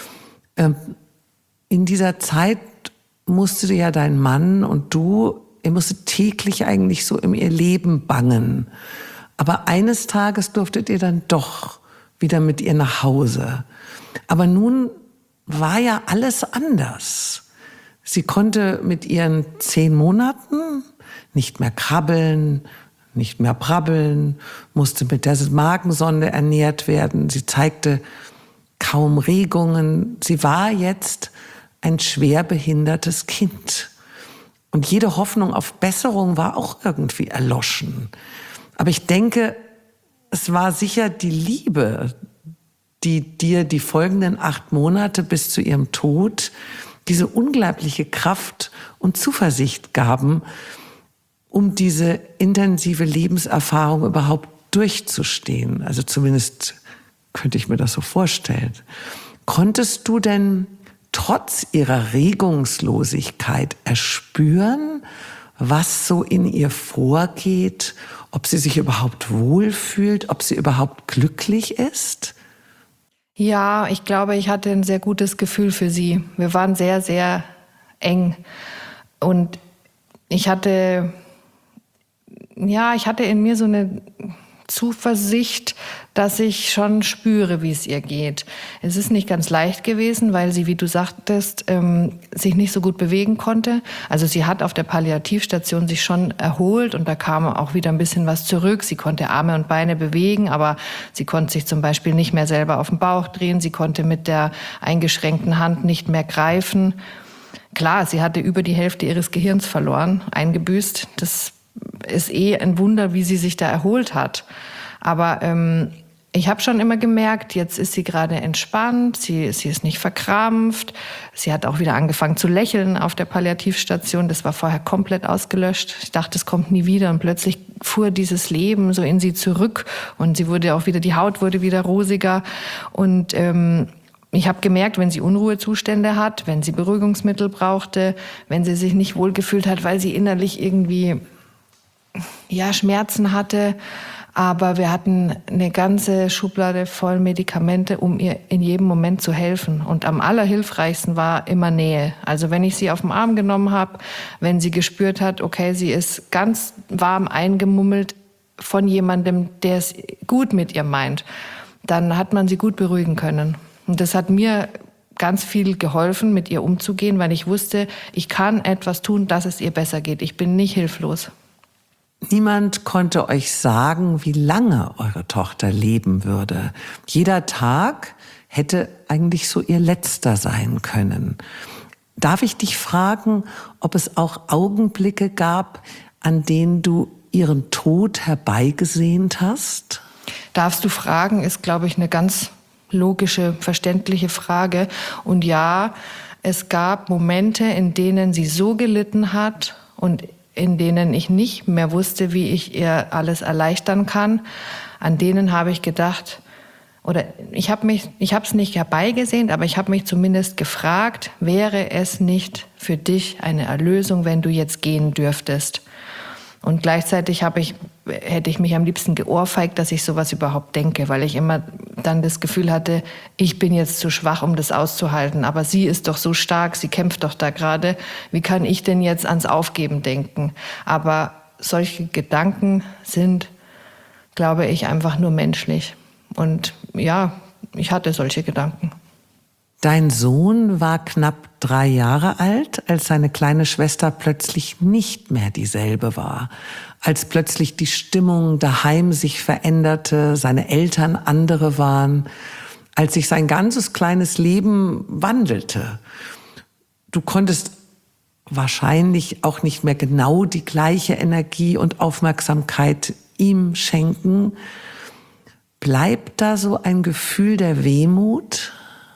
In dieser Zeit musstet ja dein Mann und du, ihr musstet täglich eigentlich so um ihr Leben bangen. Aber eines Tages durftet ihr dann doch wieder mit ihr nach Hause. Aber nun war ja alles anders. Sie konnte mit ihren zehn Monaten nicht mehr krabbeln, nicht mehr brabbeln, musste mit der Magensonde ernährt werden. Sie zeigte kaum Regungen. Sie war jetzt ein schwer behindertes Kind. Und jede Hoffnung auf Besserung war auch irgendwie erloschen. Aber ich denke, es war sicher die Liebe, die dir die folgenden acht Monate bis zu ihrem Tod diese unglaubliche Kraft und Zuversicht gaben, um diese intensive Lebenserfahrung überhaupt durchzustehen. Also zumindest könnte ich mir das so vorstellen. Konntest du denn trotz ihrer Regungslosigkeit erspüren, was so in ihr vorgeht, ob sie sich überhaupt wohlfühlt, ob sie überhaupt glücklich ist? Ja, ich glaube, ich hatte ein sehr gutes Gefühl für sie. Wir waren sehr, sehr eng. Und ich hatte, ja, ich hatte in mir so eine Zuversicht, dass ich schon spüre, wie es ihr geht. Es ist nicht ganz leicht gewesen, weil sie, wie du sagtest, ähm, sich nicht so gut bewegen konnte. Also sie hat auf der Palliativstation sich schon erholt und da kam auch wieder ein bisschen was zurück. Sie konnte Arme und Beine bewegen, aber sie konnte sich zum Beispiel nicht mehr selber auf den Bauch drehen. Sie konnte mit der eingeschränkten Hand nicht mehr greifen. Klar, sie hatte über die Hälfte ihres Gehirns verloren, eingebüßt. Das ist eh ein Wunder, wie sie sich da erholt hat. Aber ähm, ich habe schon immer gemerkt, jetzt ist sie gerade entspannt, sie, sie ist nicht verkrampft. Sie hat auch wieder angefangen zu lächeln auf der Palliativstation. Das war vorher komplett ausgelöscht. Ich dachte, es kommt nie wieder. Und plötzlich fuhr dieses Leben so in sie zurück. Und sie wurde auch wieder, die Haut wurde wieder rosiger. Und ähm, ich habe gemerkt, wenn sie Unruhezustände hat, wenn sie Beruhigungsmittel brauchte, wenn sie sich nicht wohlgefühlt hat, weil sie innerlich irgendwie ja, Schmerzen hatte, aber wir hatten eine ganze Schublade voll Medikamente, um ihr in jedem Moment zu helfen. Und am allerhilfreichsten war immer Nähe. Also wenn ich sie auf den Arm genommen habe, wenn sie gespürt hat, okay, sie ist ganz warm eingemummelt von jemandem, der es gut mit ihr meint, dann hat man sie gut beruhigen können. Und das hat mir ganz viel geholfen, mit ihr umzugehen, weil ich wusste, ich kann etwas tun, dass es ihr besser geht. Ich bin nicht hilflos. Niemand konnte euch sagen, wie lange eure Tochter leben würde. Jeder Tag hätte eigentlich so ihr letzter sein können. Darf ich dich fragen, ob es auch Augenblicke gab, an denen du ihren Tod herbeigesehnt hast? Darfst du fragen, ist, glaube ich, eine ganz logische, verständliche Frage. Und ja, es gab Momente, in denen sie so gelitten hat und in denen ich nicht mehr wusste, wie ich ihr alles erleichtern kann. An denen habe ich gedacht, oder ich habe mich, ich habe es nicht herbeigesehnt, aber ich habe mich zumindest gefragt, wäre es nicht für dich eine Erlösung, wenn du jetzt gehen dürftest? Und gleichzeitig habe ich, hätte ich mich am liebsten geohrfeigt, dass ich sowas überhaupt denke, weil ich immer dann das Gefühl hatte, ich bin jetzt zu schwach, um das auszuhalten. Aber sie ist doch so stark, sie kämpft doch da gerade. Wie kann ich denn jetzt ans Aufgeben denken? Aber solche Gedanken sind, glaube ich, einfach nur menschlich. Und ja, ich hatte solche Gedanken. Dein Sohn war knapp drei Jahre alt, als seine kleine Schwester plötzlich nicht mehr dieselbe war. Als plötzlich die Stimmung daheim sich veränderte, seine Eltern andere waren, als sich sein ganzes kleines Leben wandelte. Du konntest wahrscheinlich auch nicht mehr genau die gleiche Energie und Aufmerksamkeit ihm schenken. Bleibt da so ein Gefühl der Wehmut?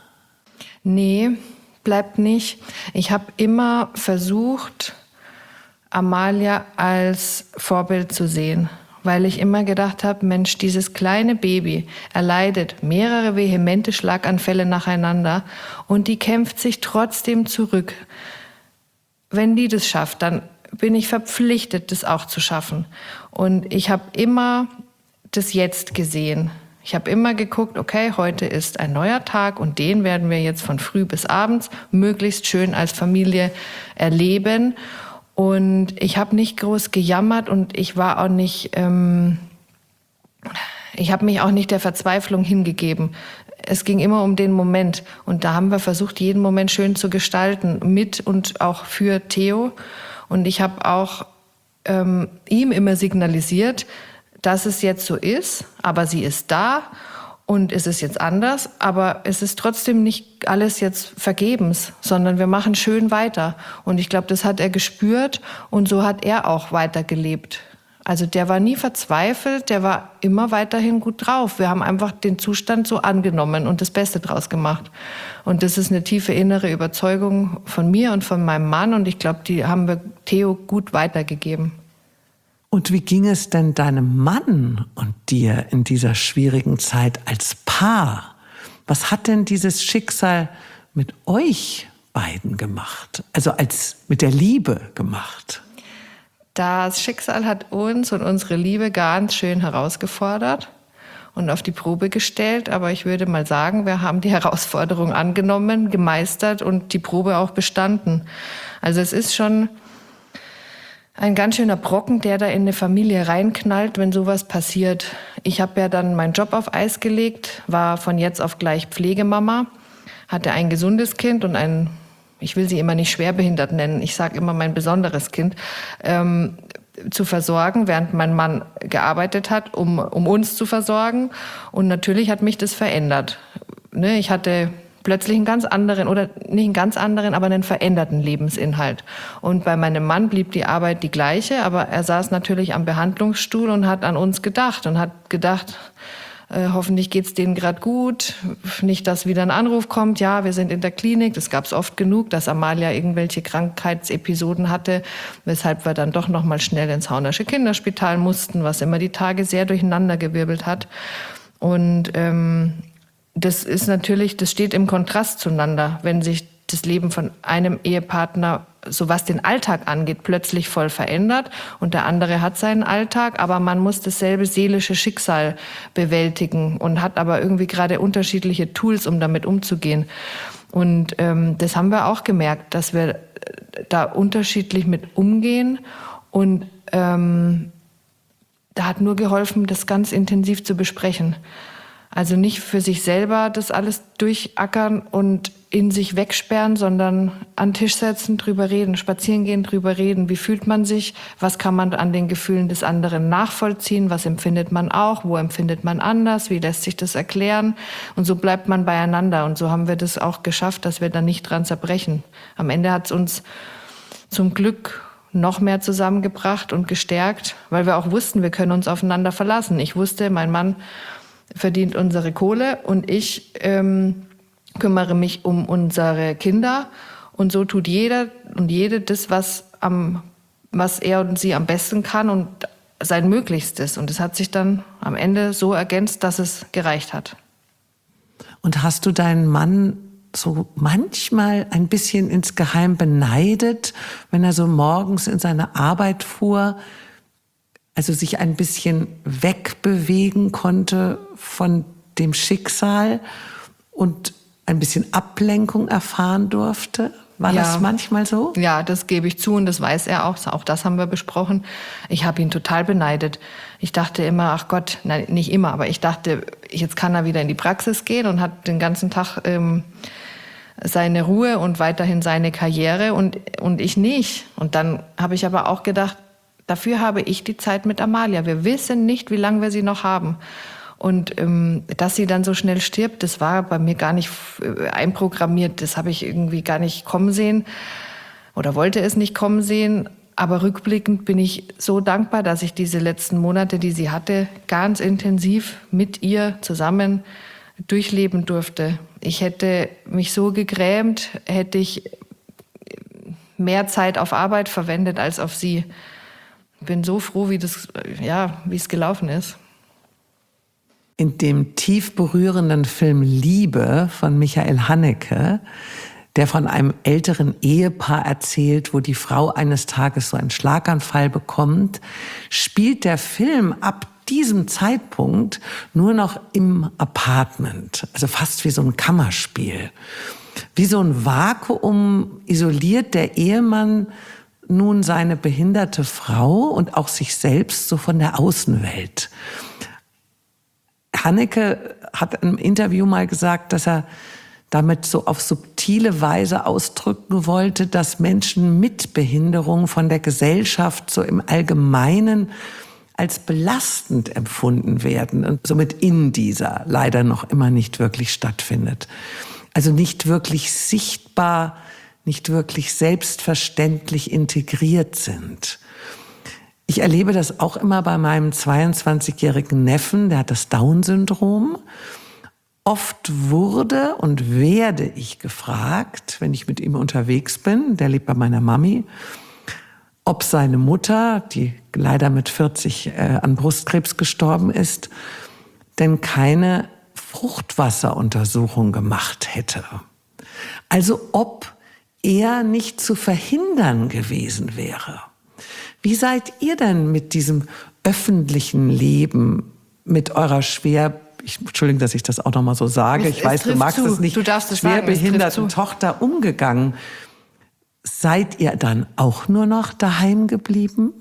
Nee, bleibt nicht. Ich habe immer versucht, Amalia als Vorbild zu sehen, weil ich immer gedacht habe, Mensch, dieses kleine Baby erleidet mehrere vehemente Schlaganfälle nacheinander und die kämpft sich trotzdem zurück. wenn die das schafft, dann bin ich verpflichtet, das auch zu schaffen. Und ich habe immer das Jetzt gesehen. Ich habe immer geguckt, okay, heute ist ein neuer Tag und den werden wir jetzt von früh bis abends möglichst schön als Familie erleben. Und ich habe nicht groß gejammert und ich war auch nicht, ähm, ich habe mich auch nicht der Verzweiflung hingegeben. Es ging immer um den Moment und da haben wir versucht, jeden Moment schön zu gestalten, mit und auch für Theo. Und ich habe auch ähm, ihm immer signalisiert, dass es jetzt so ist, aber sie ist da und es ist jetzt anders, aber es ist trotzdem nicht alles jetzt vergebens, sondern wir machen schön weiter. Und ich glaube, das hat er gespürt und so hat er auch weitergelebt. Also der war nie verzweifelt, der war immer weiterhin gut drauf. Wir haben einfach den Zustand so angenommen und das Beste draus gemacht. Und das ist eine tiefe innere Überzeugung von mir und von meinem Mann und ich glaube, die haben wir Theo gut weitergegeben. Und wie ging es denn deinem Mann und dir in dieser schwierigen Zeit als Paar? Was hat denn dieses Schicksal mit euch beiden gemacht? Also als mit der Liebe gemacht? Das Schicksal hat uns und unsere Liebe ganz schön herausgefordert und auf die Probe gestellt. Aber ich würde mal sagen, wir haben die Herausforderung angenommen, gemeistert und die Probe auch bestanden. Also es ist schon ein ganz schöner Brocken, der da in eine Familie reinknallt, wenn sowas passiert. Ich habe ja dann meinen Job auf Eis gelegt, war von jetzt auf gleich Pflegemama, hatte ein gesundes Kind und ein, ich will sie immer nicht schwerbehindert nennen, ich sage immer mein besonderes Kind, ähm, zu versorgen, während mein Mann gearbeitet hat, um, um uns zu versorgen. Und natürlich hat mich das verändert. Ne, ich hatte plötzlich einen ganz anderen, oder nicht einen ganz anderen, aber einen veränderten Lebensinhalt. Und bei meinem Mann blieb die Arbeit die gleiche, aber er saß natürlich am Behandlungsstuhl und hat an uns gedacht und hat gedacht, äh, hoffentlich geht's denen gerade gut, nicht, dass wieder ein Anruf kommt, ja, wir sind in der Klinik, das gab's oft genug, dass Amalia irgendwelche Krankheitsepisoden hatte, weshalb wir dann doch noch mal schnell ins Haunersche Kinderspital mussten, was immer die Tage sehr durcheinandergewirbelt hat. Und ähm, das ist natürlich, das steht im Kontrast zueinander, wenn sich das Leben von einem Ehepartner, so was den Alltag angeht, plötzlich voll verändert und der andere hat seinen Alltag, aber man muss dasselbe seelische Schicksal bewältigen und hat aber irgendwie gerade unterschiedliche Tools, um damit umzugehen. Und ähm, das haben wir auch gemerkt, dass wir da unterschiedlich mit umgehen und ähm, da hat nur geholfen, das ganz intensiv zu besprechen. Also nicht für sich selber das alles durchackern und in sich wegsperren, sondern an den Tisch setzen, drüber reden, spazieren gehen, drüber reden. Wie fühlt man sich? Was kann man an den Gefühlen des anderen nachvollziehen? Was empfindet man auch? Wo empfindet man anders? Wie lässt sich das erklären? Und so bleibt man beieinander. Und so haben wir das auch geschafft, dass wir da nicht dran zerbrechen. Am Ende hat es uns zum Glück noch mehr zusammengebracht und gestärkt, weil wir auch wussten, wir können uns aufeinander verlassen. Ich wusste, mein Mann verdient unsere Kohle und ich ähm, kümmere mich um unsere Kinder. Und so tut jeder und jede das, was, am, was er und sie am besten kann und sein Möglichstes. Und es hat sich dann am Ende so ergänzt, dass es gereicht hat. Und hast du deinen Mann so manchmal ein bisschen insgeheim beneidet, wenn er so morgens in seine Arbeit fuhr, also sich ein bisschen wegbewegen konnte von dem Schicksal und ein bisschen Ablenkung erfahren durfte? War Ja. das manchmal so? Ja, das gebe ich zu und das weiß er auch. Auch das haben wir besprochen. Ich habe ihn total beneidet. Ich dachte immer, ach Gott, nein, nicht immer, aber ich dachte, jetzt kann er wieder in die Praxis gehen und hat den ganzen Tag ähm, seine Ruhe und weiterhin seine Karriere und, und ich nicht. Und dann habe ich aber auch gedacht, dafür habe ich die Zeit mit Amalia. Wir wissen nicht, wie lange wir sie noch haben. Und ähm, dass sie dann so schnell stirbt, das war bei mir gar nicht äh, einprogrammiert. Das habe ich irgendwie gar nicht kommen sehen oder wollte es nicht kommen sehen. Aber rückblickend bin ich so dankbar, dass ich diese letzten Monate, die sie hatte, ganz intensiv mit ihr zusammen durchleben durfte. Ich hätte mich so gegrämt, hätte ich mehr Zeit auf Arbeit verwendet als auf sie. Bin so froh, wie das, ja, wie es gelaufen ist. In dem tief berührenden Film Liebe von Michael Haneke, der von einem älteren Ehepaar erzählt, wo die Frau eines Tages so einen Schlaganfall bekommt, spielt der Film ab diesem Zeitpunkt nur noch im Apartment, also fast wie so ein Kammerspiel. Wie so ein Vakuum isoliert der Ehemann nun seine behinderte Frau und auch sich selbst so von der Außenwelt. Haneke hat im Interview mal gesagt, dass er damit so auf subtile Weise ausdrücken wollte, dass Menschen mit Behinderung von der Gesellschaft so im Allgemeinen als belastend empfunden werden und somit in dieser leider noch immer nicht wirklich stattfindet. Also nicht wirklich sichtbar, nicht wirklich selbstverständlich integriert sind. Ich erlebe das auch immer bei meinem zweiundzwanzigjährigen Neffen, der hat das Down-Syndrom. Oft wurde und werde ich gefragt, wenn ich mit ihm unterwegs bin, der lebt bei meiner Mami, ob seine Mutter, die leider mit vierzig äh, an Brustkrebs gestorben ist, denn keine Fruchtwasseruntersuchung gemacht hätte. Also ob er nicht zu verhindern gewesen wäre. Wie seid ihr denn mit diesem öffentlichen Leben, mit eurer schwer, ich, Entschuldigung, dass ich das auch nochmal so sage, ich es weiß, du magst zu. es nicht, du darfst es schwerbehinderten Tochter umgegangen? Seid ihr dann auch nur noch daheim geblieben?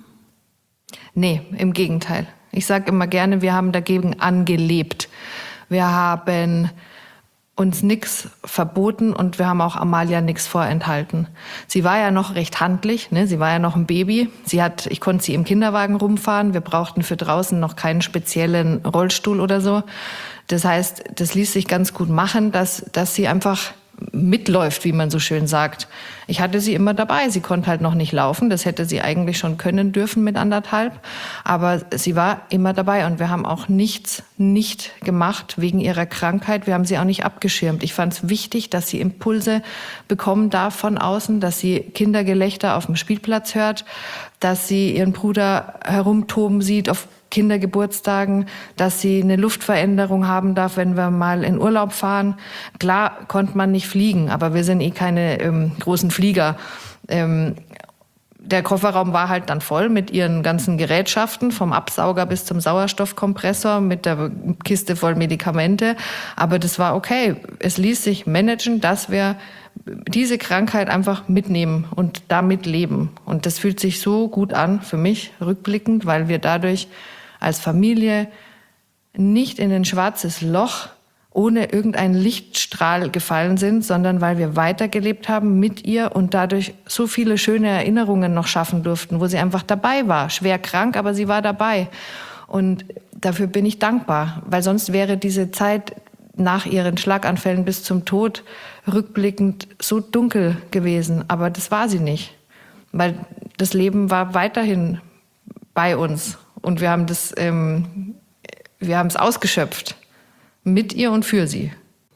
Nee, im Gegenteil. Ich sage immer gerne, wir haben dagegen angelebt. Wir haben uns nichts verboten und wir haben auch Amalia nichts vorenthalten. Sie war ja noch recht handlich, ne? Sie war ja noch ein Baby. Sie hat, ich konnte sie im Kinderwagen rumfahren. Wir brauchten für draußen noch keinen speziellen Rollstuhl oder so. Das heißt, das ließ sich ganz gut machen, dass, dass sie einfach mitläuft, wie man so schön sagt. Ich hatte sie immer dabei. Sie konnte halt noch nicht laufen. Das hätte sie eigentlich schon können dürfen mit anderthalb. Aber sie war immer dabei und wir haben auch nichts nicht gemacht wegen ihrer Krankheit. Wir haben sie auch nicht abgeschirmt. Ich fand es wichtig, dass sie Impulse bekommen darf von außen, dass sie Kindergelächter auf dem Spielplatz hört, dass sie ihren Bruder herumtoben sieht auf Kindergeburtstagen, dass sie eine Luftveränderung haben darf, wenn wir mal in Urlaub fahren. Klar konnte man nicht fliegen, aber wir sind eh keine ähm, großen Flieger. Ähm, der Kofferraum war halt dann voll mit ihren ganzen Gerätschaften, vom Absauger bis zum Sauerstoffkompressor, mit der Kiste voll Medikamente. Aber das war okay. Es ließ sich managen, dass wir diese Krankheit einfach mitnehmen und damit leben. Und das fühlt sich so gut an für mich, rückblickend, weil wir dadurch als Familie nicht in ein schwarzes Loch ohne irgendeinen Lichtstrahl gefallen sind, sondern weil wir weitergelebt haben mit ihr und dadurch so viele schöne Erinnerungen noch schaffen durften, wo sie einfach dabei war. Schwer krank, aber sie war dabei. Und dafür bin ich dankbar, weil sonst wäre diese Zeit nach ihren Schlaganfällen bis zum Tod rückblickend so dunkel gewesen. Aber das war sie nicht, weil das Leben war weiterhin bei uns. Und wir haben das, ähm, wir haben es ausgeschöpft. Mit ihr und für sie.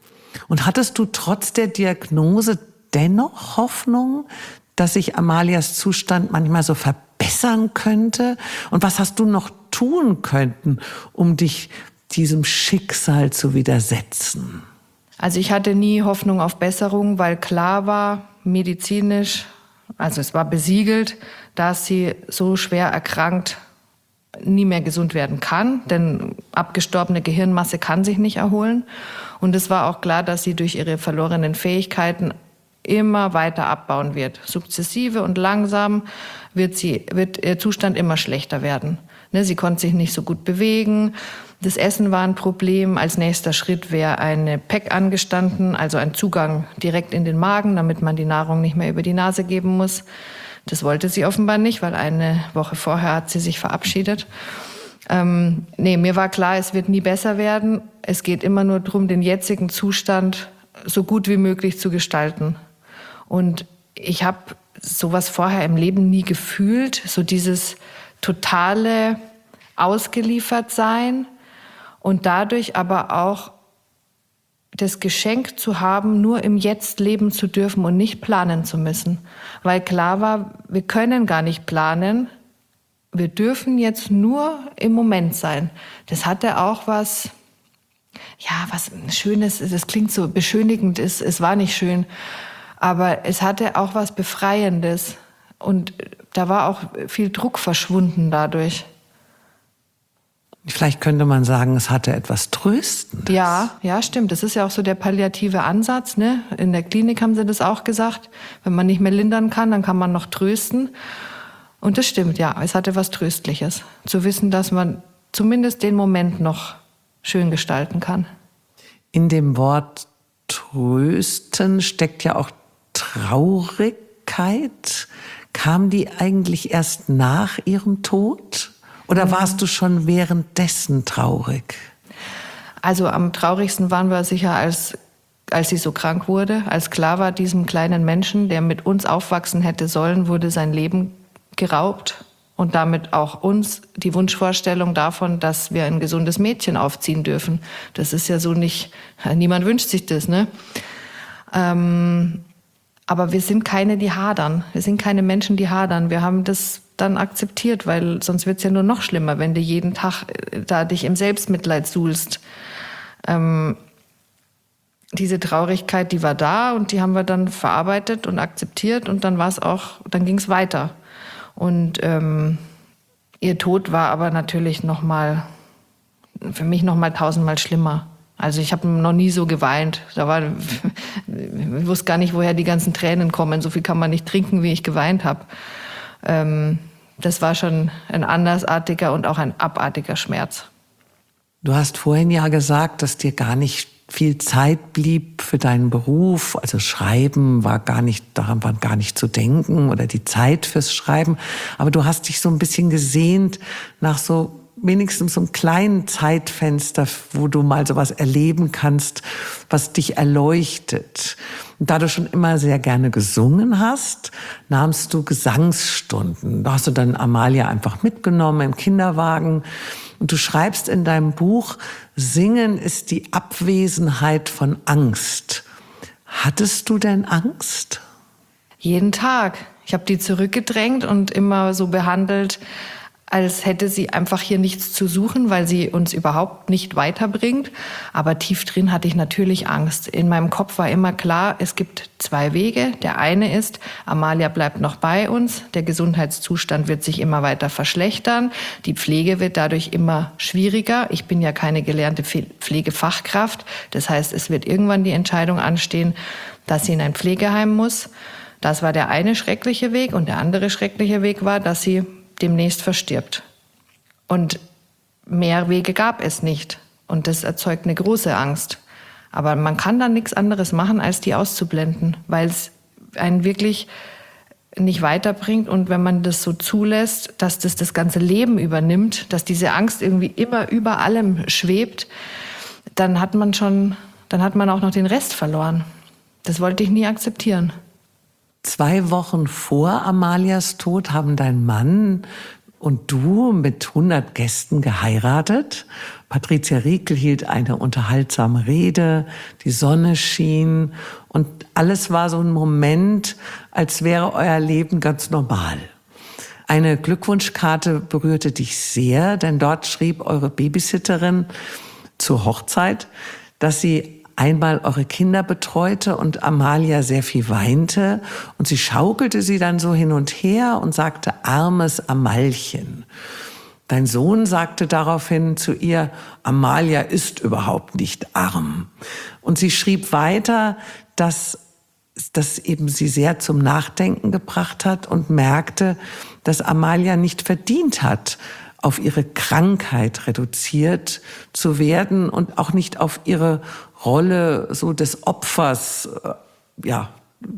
Und hattest du trotz der Diagnose dennoch Hoffnung, dass sich Amalias Zustand manchmal so verbessern könnte? Und was hast du noch tun können, um dich diesem Schicksal zu widersetzen? Also ich hatte nie Hoffnung auf Besserung, weil klar war, medizinisch, also es war besiegelt, dass sie so schwer erkrankt nie mehr gesund werden kann, denn abgestorbene Gehirnmasse kann sich nicht erholen. Und es war auch klar, dass sie durch ihre verlorenen Fähigkeiten immer weiter abbauen wird. Sukzessive und langsam wird, sie, wird ihr Zustand immer schlechter werden. Ne, sie konnte sich nicht so gut bewegen. Das Essen war ein Problem. Als nächster Schritt wäre eine P E C angestanden, also ein Zugang direkt in den Magen, damit man die Nahrung nicht mehr über die Nase geben muss. Das wollte sie offenbar nicht, weil eine Woche vorher hat sie sich verabschiedet. Ähm, nee, mir war klar, es wird nie besser werden. Es geht immer nur darum, den jetzigen Zustand so gut wie möglich zu gestalten. Und ich habe sowas vorher im Leben nie gefühlt, so dieses totale Ausgeliefertsein und dadurch aber auch das Geschenk zu haben, nur im Jetzt leben zu dürfen und nicht planen zu müssen. Weil klar war, wir können gar nicht planen. Wir dürfen jetzt nur im Moment sein. Das hatte auch was, ja, was Schönes, das klingt so beschönigend, es, es war nicht schön. Aber es hatte auch was Befreiendes. Und da war auch viel Druck verschwunden dadurch. Vielleicht könnte man sagen, es hatte etwas Tröstendes. Ja, ja, stimmt. Das ist ja auch so der palliative Ansatz, ne? In der Klinik haben sie das auch gesagt. Wenn man nicht mehr lindern kann, dann kann man noch trösten. Und das stimmt, ja. Es hatte was Tröstliches. Zu wissen, dass man zumindest den Moment noch schön gestalten kann. In dem Wort trösten steckt ja auch Traurigkeit. Kam die eigentlich erst nach ihrem Tod? Oder warst du schon währenddessen traurig? Also am traurigsten waren wir sicher, als, als sie so krank wurde. Als klar war, diesem kleinen Menschen, der mit uns aufwachsen hätte sollen, wurde sein Leben geraubt. Und damit auch uns die Wunschvorstellung davon, dass wir ein gesundes Mädchen aufziehen dürfen. Das ist ja so nicht, niemand wünscht sich das, ne? Ähm, aber wir sind keine, die hadern. Wir sind keine Menschen, die hadern. Wir haben das dann akzeptiert, weil sonst wird's ja nur noch schlimmer, wenn du jeden Tag da dich im Selbstmitleid suhlst. Ähm, diese Traurigkeit, die war da und die haben wir dann verarbeitet und akzeptiert und dann war's auch, dann ging's weiter. Und ähm, ihr Tod war aber natürlich noch mal, für mich noch mal tausendmal schlimmer. Also ich habe noch nie so geweint. Da war, ich wusste gar nicht, woher die ganzen Tränen kommen. So viel kann man nicht trinken, wie ich geweint habe. Ähm, das war schon ein andersartiger und auch ein abartiger Schmerz. Du hast vorhin ja gesagt, dass dir gar nicht viel Zeit blieb für deinen Beruf. Also Schreiben war gar nicht, daran war gar nicht zu denken oder die Zeit fürs Schreiben. Aber du hast dich so ein bisschen gesehnt nach so wenigstens so einem kleinen Zeitfenster, wo du mal sowas erleben kannst, was dich erleuchtet. Und da du schon immer sehr gerne gesungen hast, nahmst du Gesangsstunden. Da hast du dann Amalia einfach mitgenommen im Kinderwagen. Und du schreibst in deinem Buch, Singen ist die Abwesenheit von Angst. Hattest du denn Angst? Jeden Tag. Ich habe die zurückgedrängt und immer so behandelt, als hätte sie einfach hier nichts zu suchen, weil sie uns überhaupt nicht weiterbringt. Aber tief drin hatte ich natürlich Angst. In meinem Kopf war immer klar, es gibt zwei Wege. Der eine ist, Amalia bleibt noch bei uns. Der Gesundheitszustand wird sich immer weiter verschlechtern. Die Pflege wird dadurch immer schwieriger. Ich bin ja keine gelernte Pflegefachkraft. Das heißt, es wird irgendwann die Entscheidung anstehen, dass sie in ein Pflegeheim muss. Das war der eine schreckliche Weg. Und der andere schreckliche Weg war, dass sie demnächst verstirbt. Und mehr Wege gab es nicht. Und das erzeugt eine große Angst. Aber man kann dann nichts anderes machen, als die auszublenden, weil es einen wirklich nicht weiterbringt. Und wenn man das so zulässt, dass das das ganze Leben übernimmt, dass diese Angst irgendwie immer über allem schwebt, dann hat man schon, dann hat man auch noch den Rest verloren. Das wollte ich nie akzeptieren. Zwei Wochen vor Amalias Tod haben dein Mann und du mit hundert Gästen geheiratet. Patricia Riekel hielt eine unterhaltsame Rede, die Sonne schien und alles war so ein Moment, als wäre euer Leben ganz normal. Eine Glückwunschkarte berührte dich sehr, denn dort schrieb eure Babysitterin zur Hochzeit, dass sie einmal eure Kinder betreute und Amalia sehr viel weinte und sie schaukelte sie dann so hin und her und sagte, armes Amalchen. Dein Sohn sagte daraufhin zu ihr, Amalia ist überhaupt nicht arm. Und sie schrieb weiter, dass das eben sie sehr zum Nachdenken gebracht hat und merkte, dass Amalia nicht verdient hat, auf ihre Krankheit reduziert zu werden und auch nicht auf ihre Rolle so des Opfers, ja,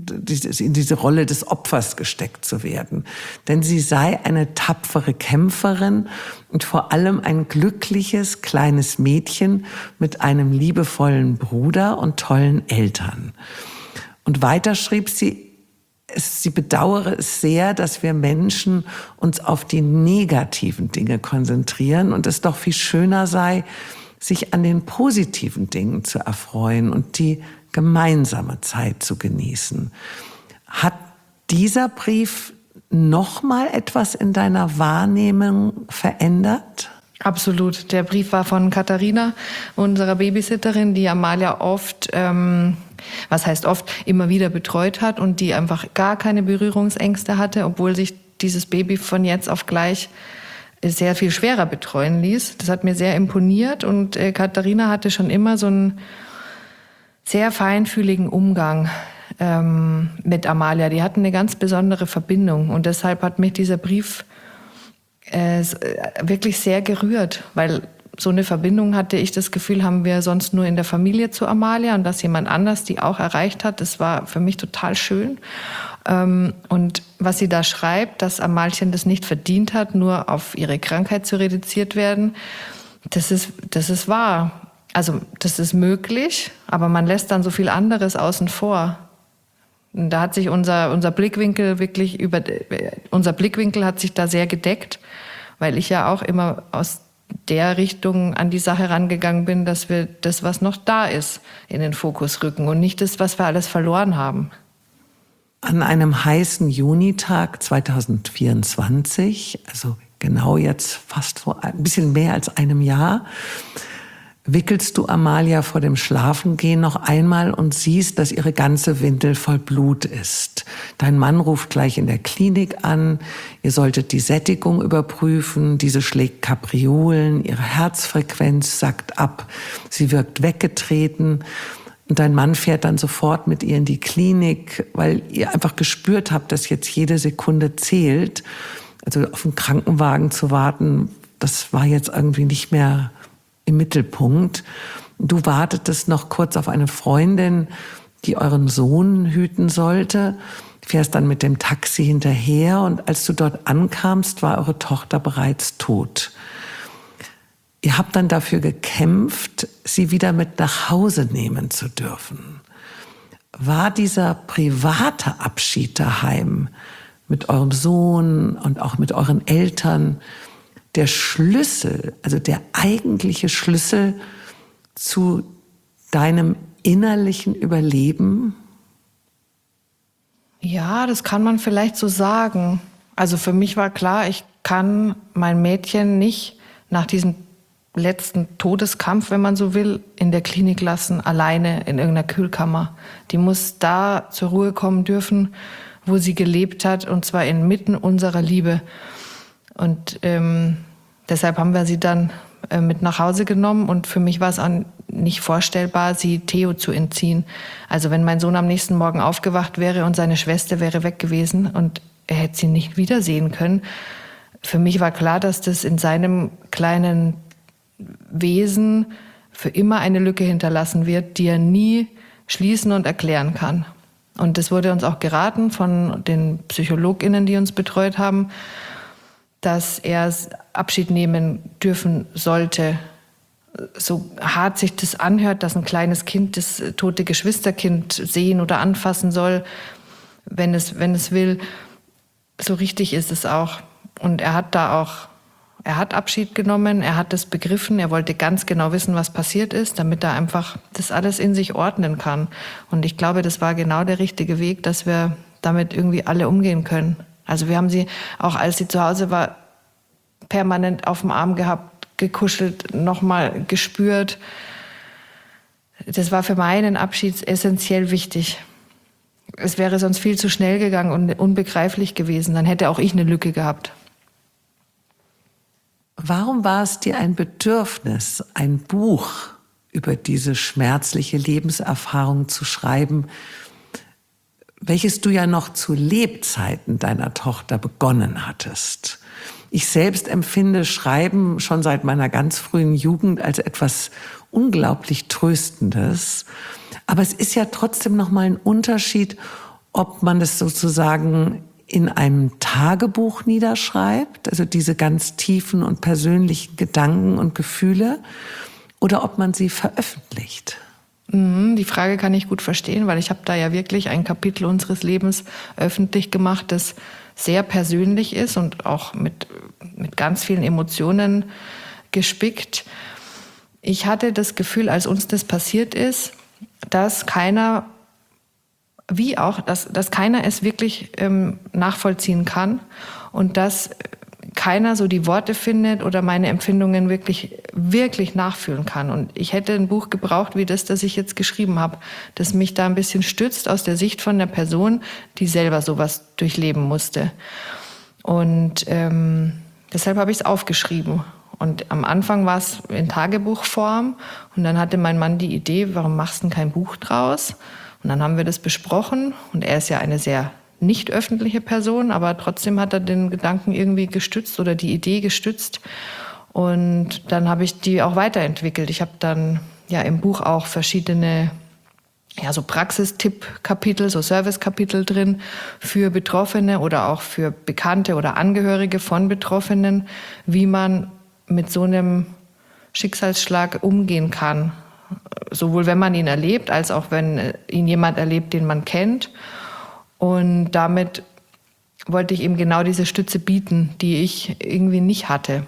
in diese Rolle des Opfers gesteckt zu werden. Denn sie sei eine tapfere Kämpferin und vor allem ein glückliches kleines Mädchen mit einem liebevollen Bruder und tollen Eltern. Und weiter schrieb sie, sie bedauere es sehr, dass wir Menschen uns auf die negativen Dinge konzentrieren und es doch viel schöner sei, sich an den positiven Dingen zu erfreuen und die gemeinsame Zeit zu genießen. Hat dieser Brief noch mal etwas in deiner Wahrnehmung verändert? Absolut. Der Brief war von Katharina, unserer Babysitterin, die Amalia oft ähm, was heißt oft, immer wieder betreut hat und die einfach gar keine Berührungsängste hatte, obwohl sich dieses Baby von jetzt auf gleich sehr viel schwerer betreuen ließ. Das hat mir sehr imponiert und äh, Katharina hatte schon immer so einen sehr feinfühligen Umgang ähm, mit Amalia. Die hatten eine ganz besondere Verbindung und deshalb hat mich dieser Brief äh, wirklich sehr gerührt, weil so eine Verbindung, hatte ich das Gefühl, haben wir sonst nur in der Familie zu Amalia und dass jemand anders die auch erreicht hat, das war für mich total schön. Und was sie da schreibt, dass Amalchen das nicht verdient hat, nur auf ihre Krankheit zu reduziert werden, das ist, das ist wahr. Also das ist möglich, aber man lässt dann so viel anderes außen vor. Und da hat sich unser, unser Blickwinkel wirklich über, unser Blickwinkel hat sich da sehr gedeckt, weil ich ja auch immer aus der Richtung an die Sache rangegangen bin, dass wir das, was noch da ist, in den Fokus rücken und nicht das, was wir alles verloren haben. An einem heißen Junitag zweitausendvierundzwanzig, also genau jetzt fast vor ein bisschen mehr als einem Jahr, wickelst du Amalia vor dem Schlafengehen noch einmal und siehst, dass ihre ganze Windel voll Blut ist. Dein Mann ruft gleich in der Klinik an. Ihr solltet die Sättigung überprüfen. Diese schlägt Kapriolen. Ihre Herzfrequenz sackt ab. Sie wirkt weggetreten. Und dein Mann fährt dann sofort mit ihr in die Klinik, weil ihr einfach gespürt habt, dass jetzt jede Sekunde zählt. Also auf einen Krankenwagen zu warten, das war jetzt irgendwie nicht mehr im Mittelpunkt. Du wartetest noch kurz auf eine Freundin, die euren Sohn hüten sollte, fährst dann mit dem Taxi hinterher und als du dort ankamst, war eure Tochter bereits tot. Ihr habt dann dafür gekämpft, sie wieder mit nach Hause nehmen zu dürfen. War dieser private Abschied daheim mit eurem Sohn und auch mit euren Eltern der Schlüssel, also der eigentliche Schlüssel zu deinem innerlichen Überleben? Ja, das kann man vielleicht so sagen. Also für mich war klar, ich kann mein Mädchen nicht nach diesem letzten Todeskampf, wenn man so will, in der Klinik lassen, alleine in irgendeiner Kühlkammer. Die muss da zur Ruhe kommen dürfen, wo sie gelebt hat, und zwar inmitten unserer Liebe. Und ähm, deshalb haben wir sie dann äh, mit nach Hause genommen und für mich war es auch nicht vorstellbar, sie Theo zu entziehen. Also wenn mein Sohn am nächsten Morgen aufgewacht wäre und seine Schwester wäre weg gewesen und er hätte sie nicht wiedersehen können, für mich war klar, dass das in seinem kleinen Wesen für immer eine Lücke hinterlassen wird, die er nie schließen und erklären kann. Und das wurde uns auch geraten von den PsychologInnen, die uns betreut haben, dass er Abschied nehmen dürfen sollte. So hart sich das anhört, dass ein kleines Kind das tote Geschwisterkind sehen oder anfassen soll, wenn es, wenn es will, so richtig ist es auch. Und er hat da auch, er hat Abschied genommen, er hat das begriffen, er wollte ganz genau wissen, was passiert ist, damit er einfach das alles in sich ordnen kann. Und ich glaube, das war genau der richtige Weg, dass wir damit irgendwie alle umgehen können. Also wir haben sie, auch als sie zu Hause war, permanent auf dem Arm gehabt, gekuschelt, nochmal gespürt. Das war für meinen Abschied essentiell wichtig. Es wäre sonst viel zu schnell gegangen und unbegreiflich gewesen. Dann hätte auch ich eine Lücke gehabt. Warum war es dir ein Bedürfnis, ein Buch über diese schmerzliche Lebenserfahrung zu schreiben, welches du ja noch zu Lebzeiten deiner Tochter begonnen hattest? Ich selbst empfinde Schreiben schon seit meiner ganz frühen Jugend als etwas unglaublich Tröstendes. Aber es ist ja trotzdem noch mal ein Unterschied, ob man das sozusagen in einem Tagebuch niederschreibt, also diese ganz tiefen und persönlichen Gedanken und Gefühle, oder ob man sie veröffentlicht. Die Frage kann ich gut verstehen, weil ich habe da ja wirklich ein Kapitel unseres Lebens öffentlich gemacht, das sehr persönlich ist und auch mit, mit ganz vielen Emotionen gespickt. Ich hatte das Gefühl, als uns das passiert ist, dass keiner, wie auch, dass, dass keiner es wirklich ähm, nachvollziehen kann und dass keiner so die Worte findet oder meine Empfindungen wirklich, wirklich nachfühlen kann. Und ich hätte ein Buch gebraucht wie das, das ich jetzt geschrieben habe, das mich da ein bisschen stützt aus der Sicht von einer Person, die selber sowas durchleben musste. Und ähm, deshalb habe ich es aufgeschrieben. Und am Anfang war es in Tagebuchform. Und dann hatte mein Mann die Idee, warum machst du denn kein Buch draus? Und dann haben wir das besprochen. Und er ist ja eine sehr nicht öffentliche Person, aber trotzdem hat er den Gedanken irgendwie gestützt oder die Idee gestützt. Und dann habe ich die auch weiterentwickelt. Ich habe dann ja im Buch auch verschiedene ja, so Praxistipp-Kapitel, so Service-Kapitel drin für Betroffene oder auch für Bekannte oder Angehörige von Betroffenen, wie man mit so einem Schicksalsschlag umgehen kann. Sowohl wenn man ihn erlebt, als auch wenn ihn jemand erlebt, den man kennt. Und damit wollte ich eben genau diese Stütze bieten, die ich irgendwie nicht hatte.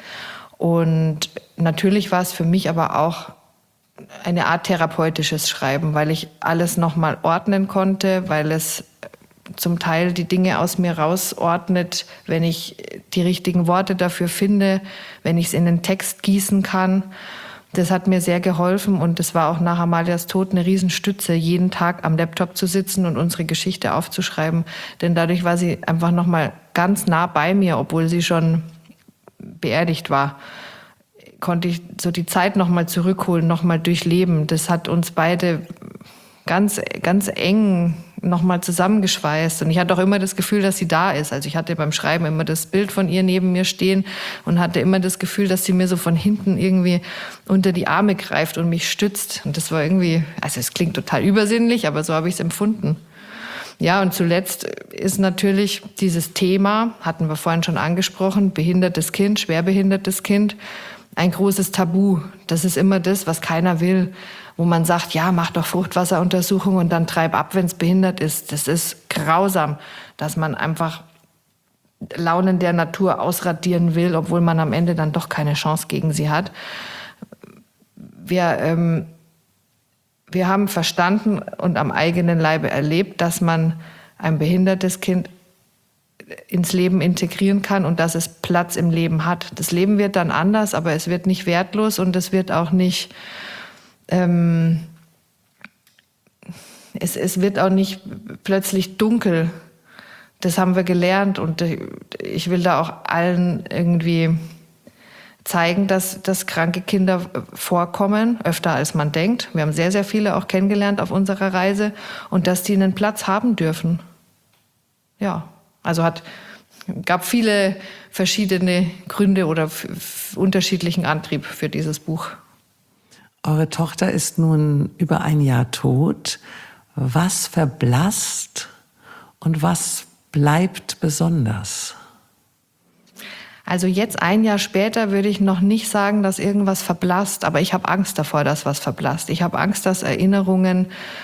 Und natürlich war es für mich aber auch eine Art therapeutisches Schreiben, weil ich alles nochmal ordnen konnte, weil es zum Teil die Dinge aus mir rausordnet, wenn ich die richtigen Worte dafür finde, wenn ich es in den Text gießen kann. Das hat mir sehr geholfen und es war auch nach Amalias Tod eine Riesenstütze, jeden Tag am Laptop zu sitzen und unsere Geschichte aufzuschreiben. Denn dadurch war sie einfach nochmal ganz nah bei mir, obwohl sie schon beerdigt war. Konnte ich so die Zeit nochmal zurückholen, nochmal durchleben. Das hat uns beide ganz, ganz eng nochmal zusammengeschweißt. Und ich hatte auch immer das Gefühl, dass sie da ist. Also ich hatte beim Schreiben immer das Bild von ihr neben mir stehen und hatte immer das Gefühl, dass sie mir so von hinten irgendwie unter die Arme greift und mich stützt. Und das war irgendwie, also es klingt total übersinnlich, aber so habe ich es empfunden. Ja, und zuletzt ist natürlich dieses Thema, hatten wir vorhin schon angesprochen, behindertes Kind, schwerbehindertes Kind, ein großes Tabu. Das ist immer das, was keiner will, wo man sagt, ja, mach doch Fruchtwasseruntersuchung und dann treib ab, wenn es behindert ist. Das ist grausam, dass man einfach Launen der Natur ausradieren will, obwohl man am Ende dann doch keine Chance gegen sie hat. Wir, ähm, wir haben verstanden und am eigenen Leibe erlebt, dass man ein behindertes Kind ins Leben integrieren kann und dass es Platz im Leben hat. Das Leben wird dann anders, aber es wird nicht wertlos und es wird auch nicht, ähm, es, es wird auch nicht plötzlich dunkel. Das haben wir gelernt und ich will da auch allen irgendwie zeigen, dass, dass kranke Kinder vorkommen, öfter als man denkt. Wir haben sehr, sehr viele auch kennengelernt auf unserer Reise und dass die einen Platz haben dürfen. Ja. Also hat, gab viele verschiedene Gründe oder f- f- unterschiedlichen Antrieb für dieses Buch. Eure Tochter ist nun über ein Jahr tot. Was verblasst und was bleibt besonders? Also jetzt ein Jahr später würde ich noch nicht sagen, dass irgendwas verblasst, aber ich habe Angst davor, dass was verblasst. Ich habe Angst, dass Erinnerungen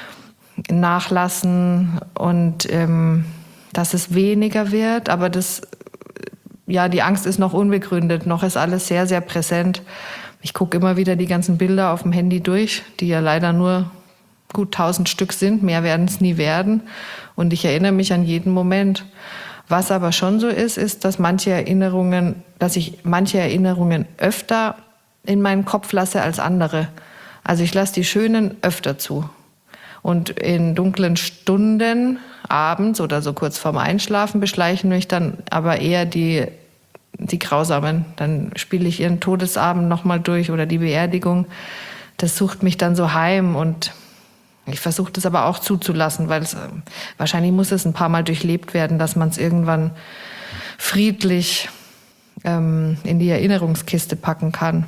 nachlassen und ähm, dass es weniger wird, aber das, ja, die Angst ist noch unbegründet, noch ist alles sehr, sehr präsent. Ich gucke immer wieder die ganzen Bilder auf dem Handy durch, die ja leider nur gut tausend Stück sind, mehr werden es nie werden und ich erinnere mich an jeden Moment. Was aber schon so ist, ist, dass manche Erinnerungen, dass ich manche Erinnerungen öfter in meinen Kopf lasse als andere. Also ich lasse die schönen öfter zu. Und in dunklen Stunden, abends oder so kurz vorm Einschlafen, beschleichen mich dann aber eher die, die Grausamen. Dann spiele ich ihren Todesabend nochmal durch oder die Beerdigung. Das sucht mich dann so heim und ich versuche das aber auch zuzulassen, weil es, wahrscheinlich muss es ein paar Mal durchlebt werden, dass man es irgendwann friedlich ähm, in die Erinnerungskiste packen kann.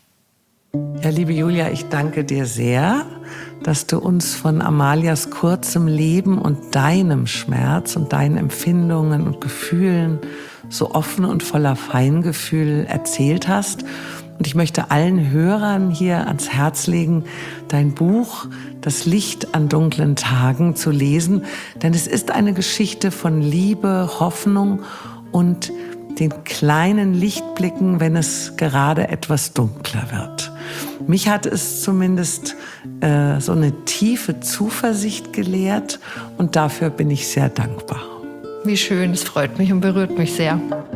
Ja, liebe Julia, ich danke dir sehr, dass du uns von Amalias kurzem Leben und deinem Schmerz und deinen Empfindungen und Gefühlen so offen und voller Feingefühl erzählt hast. Und ich möchte allen Hörern hier ans Herz legen, dein Buch Das Licht an dunklen Tagen zu lesen, denn es ist eine Geschichte von Liebe, Hoffnung und den kleinen Lichtblicken, wenn es gerade etwas dunkler wird. Mich hat es zumindest äh, so eine tiefe Zuversicht gelehrt und dafür bin ich sehr dankbar. Wie schön, es freut mich und berührt mich sehr.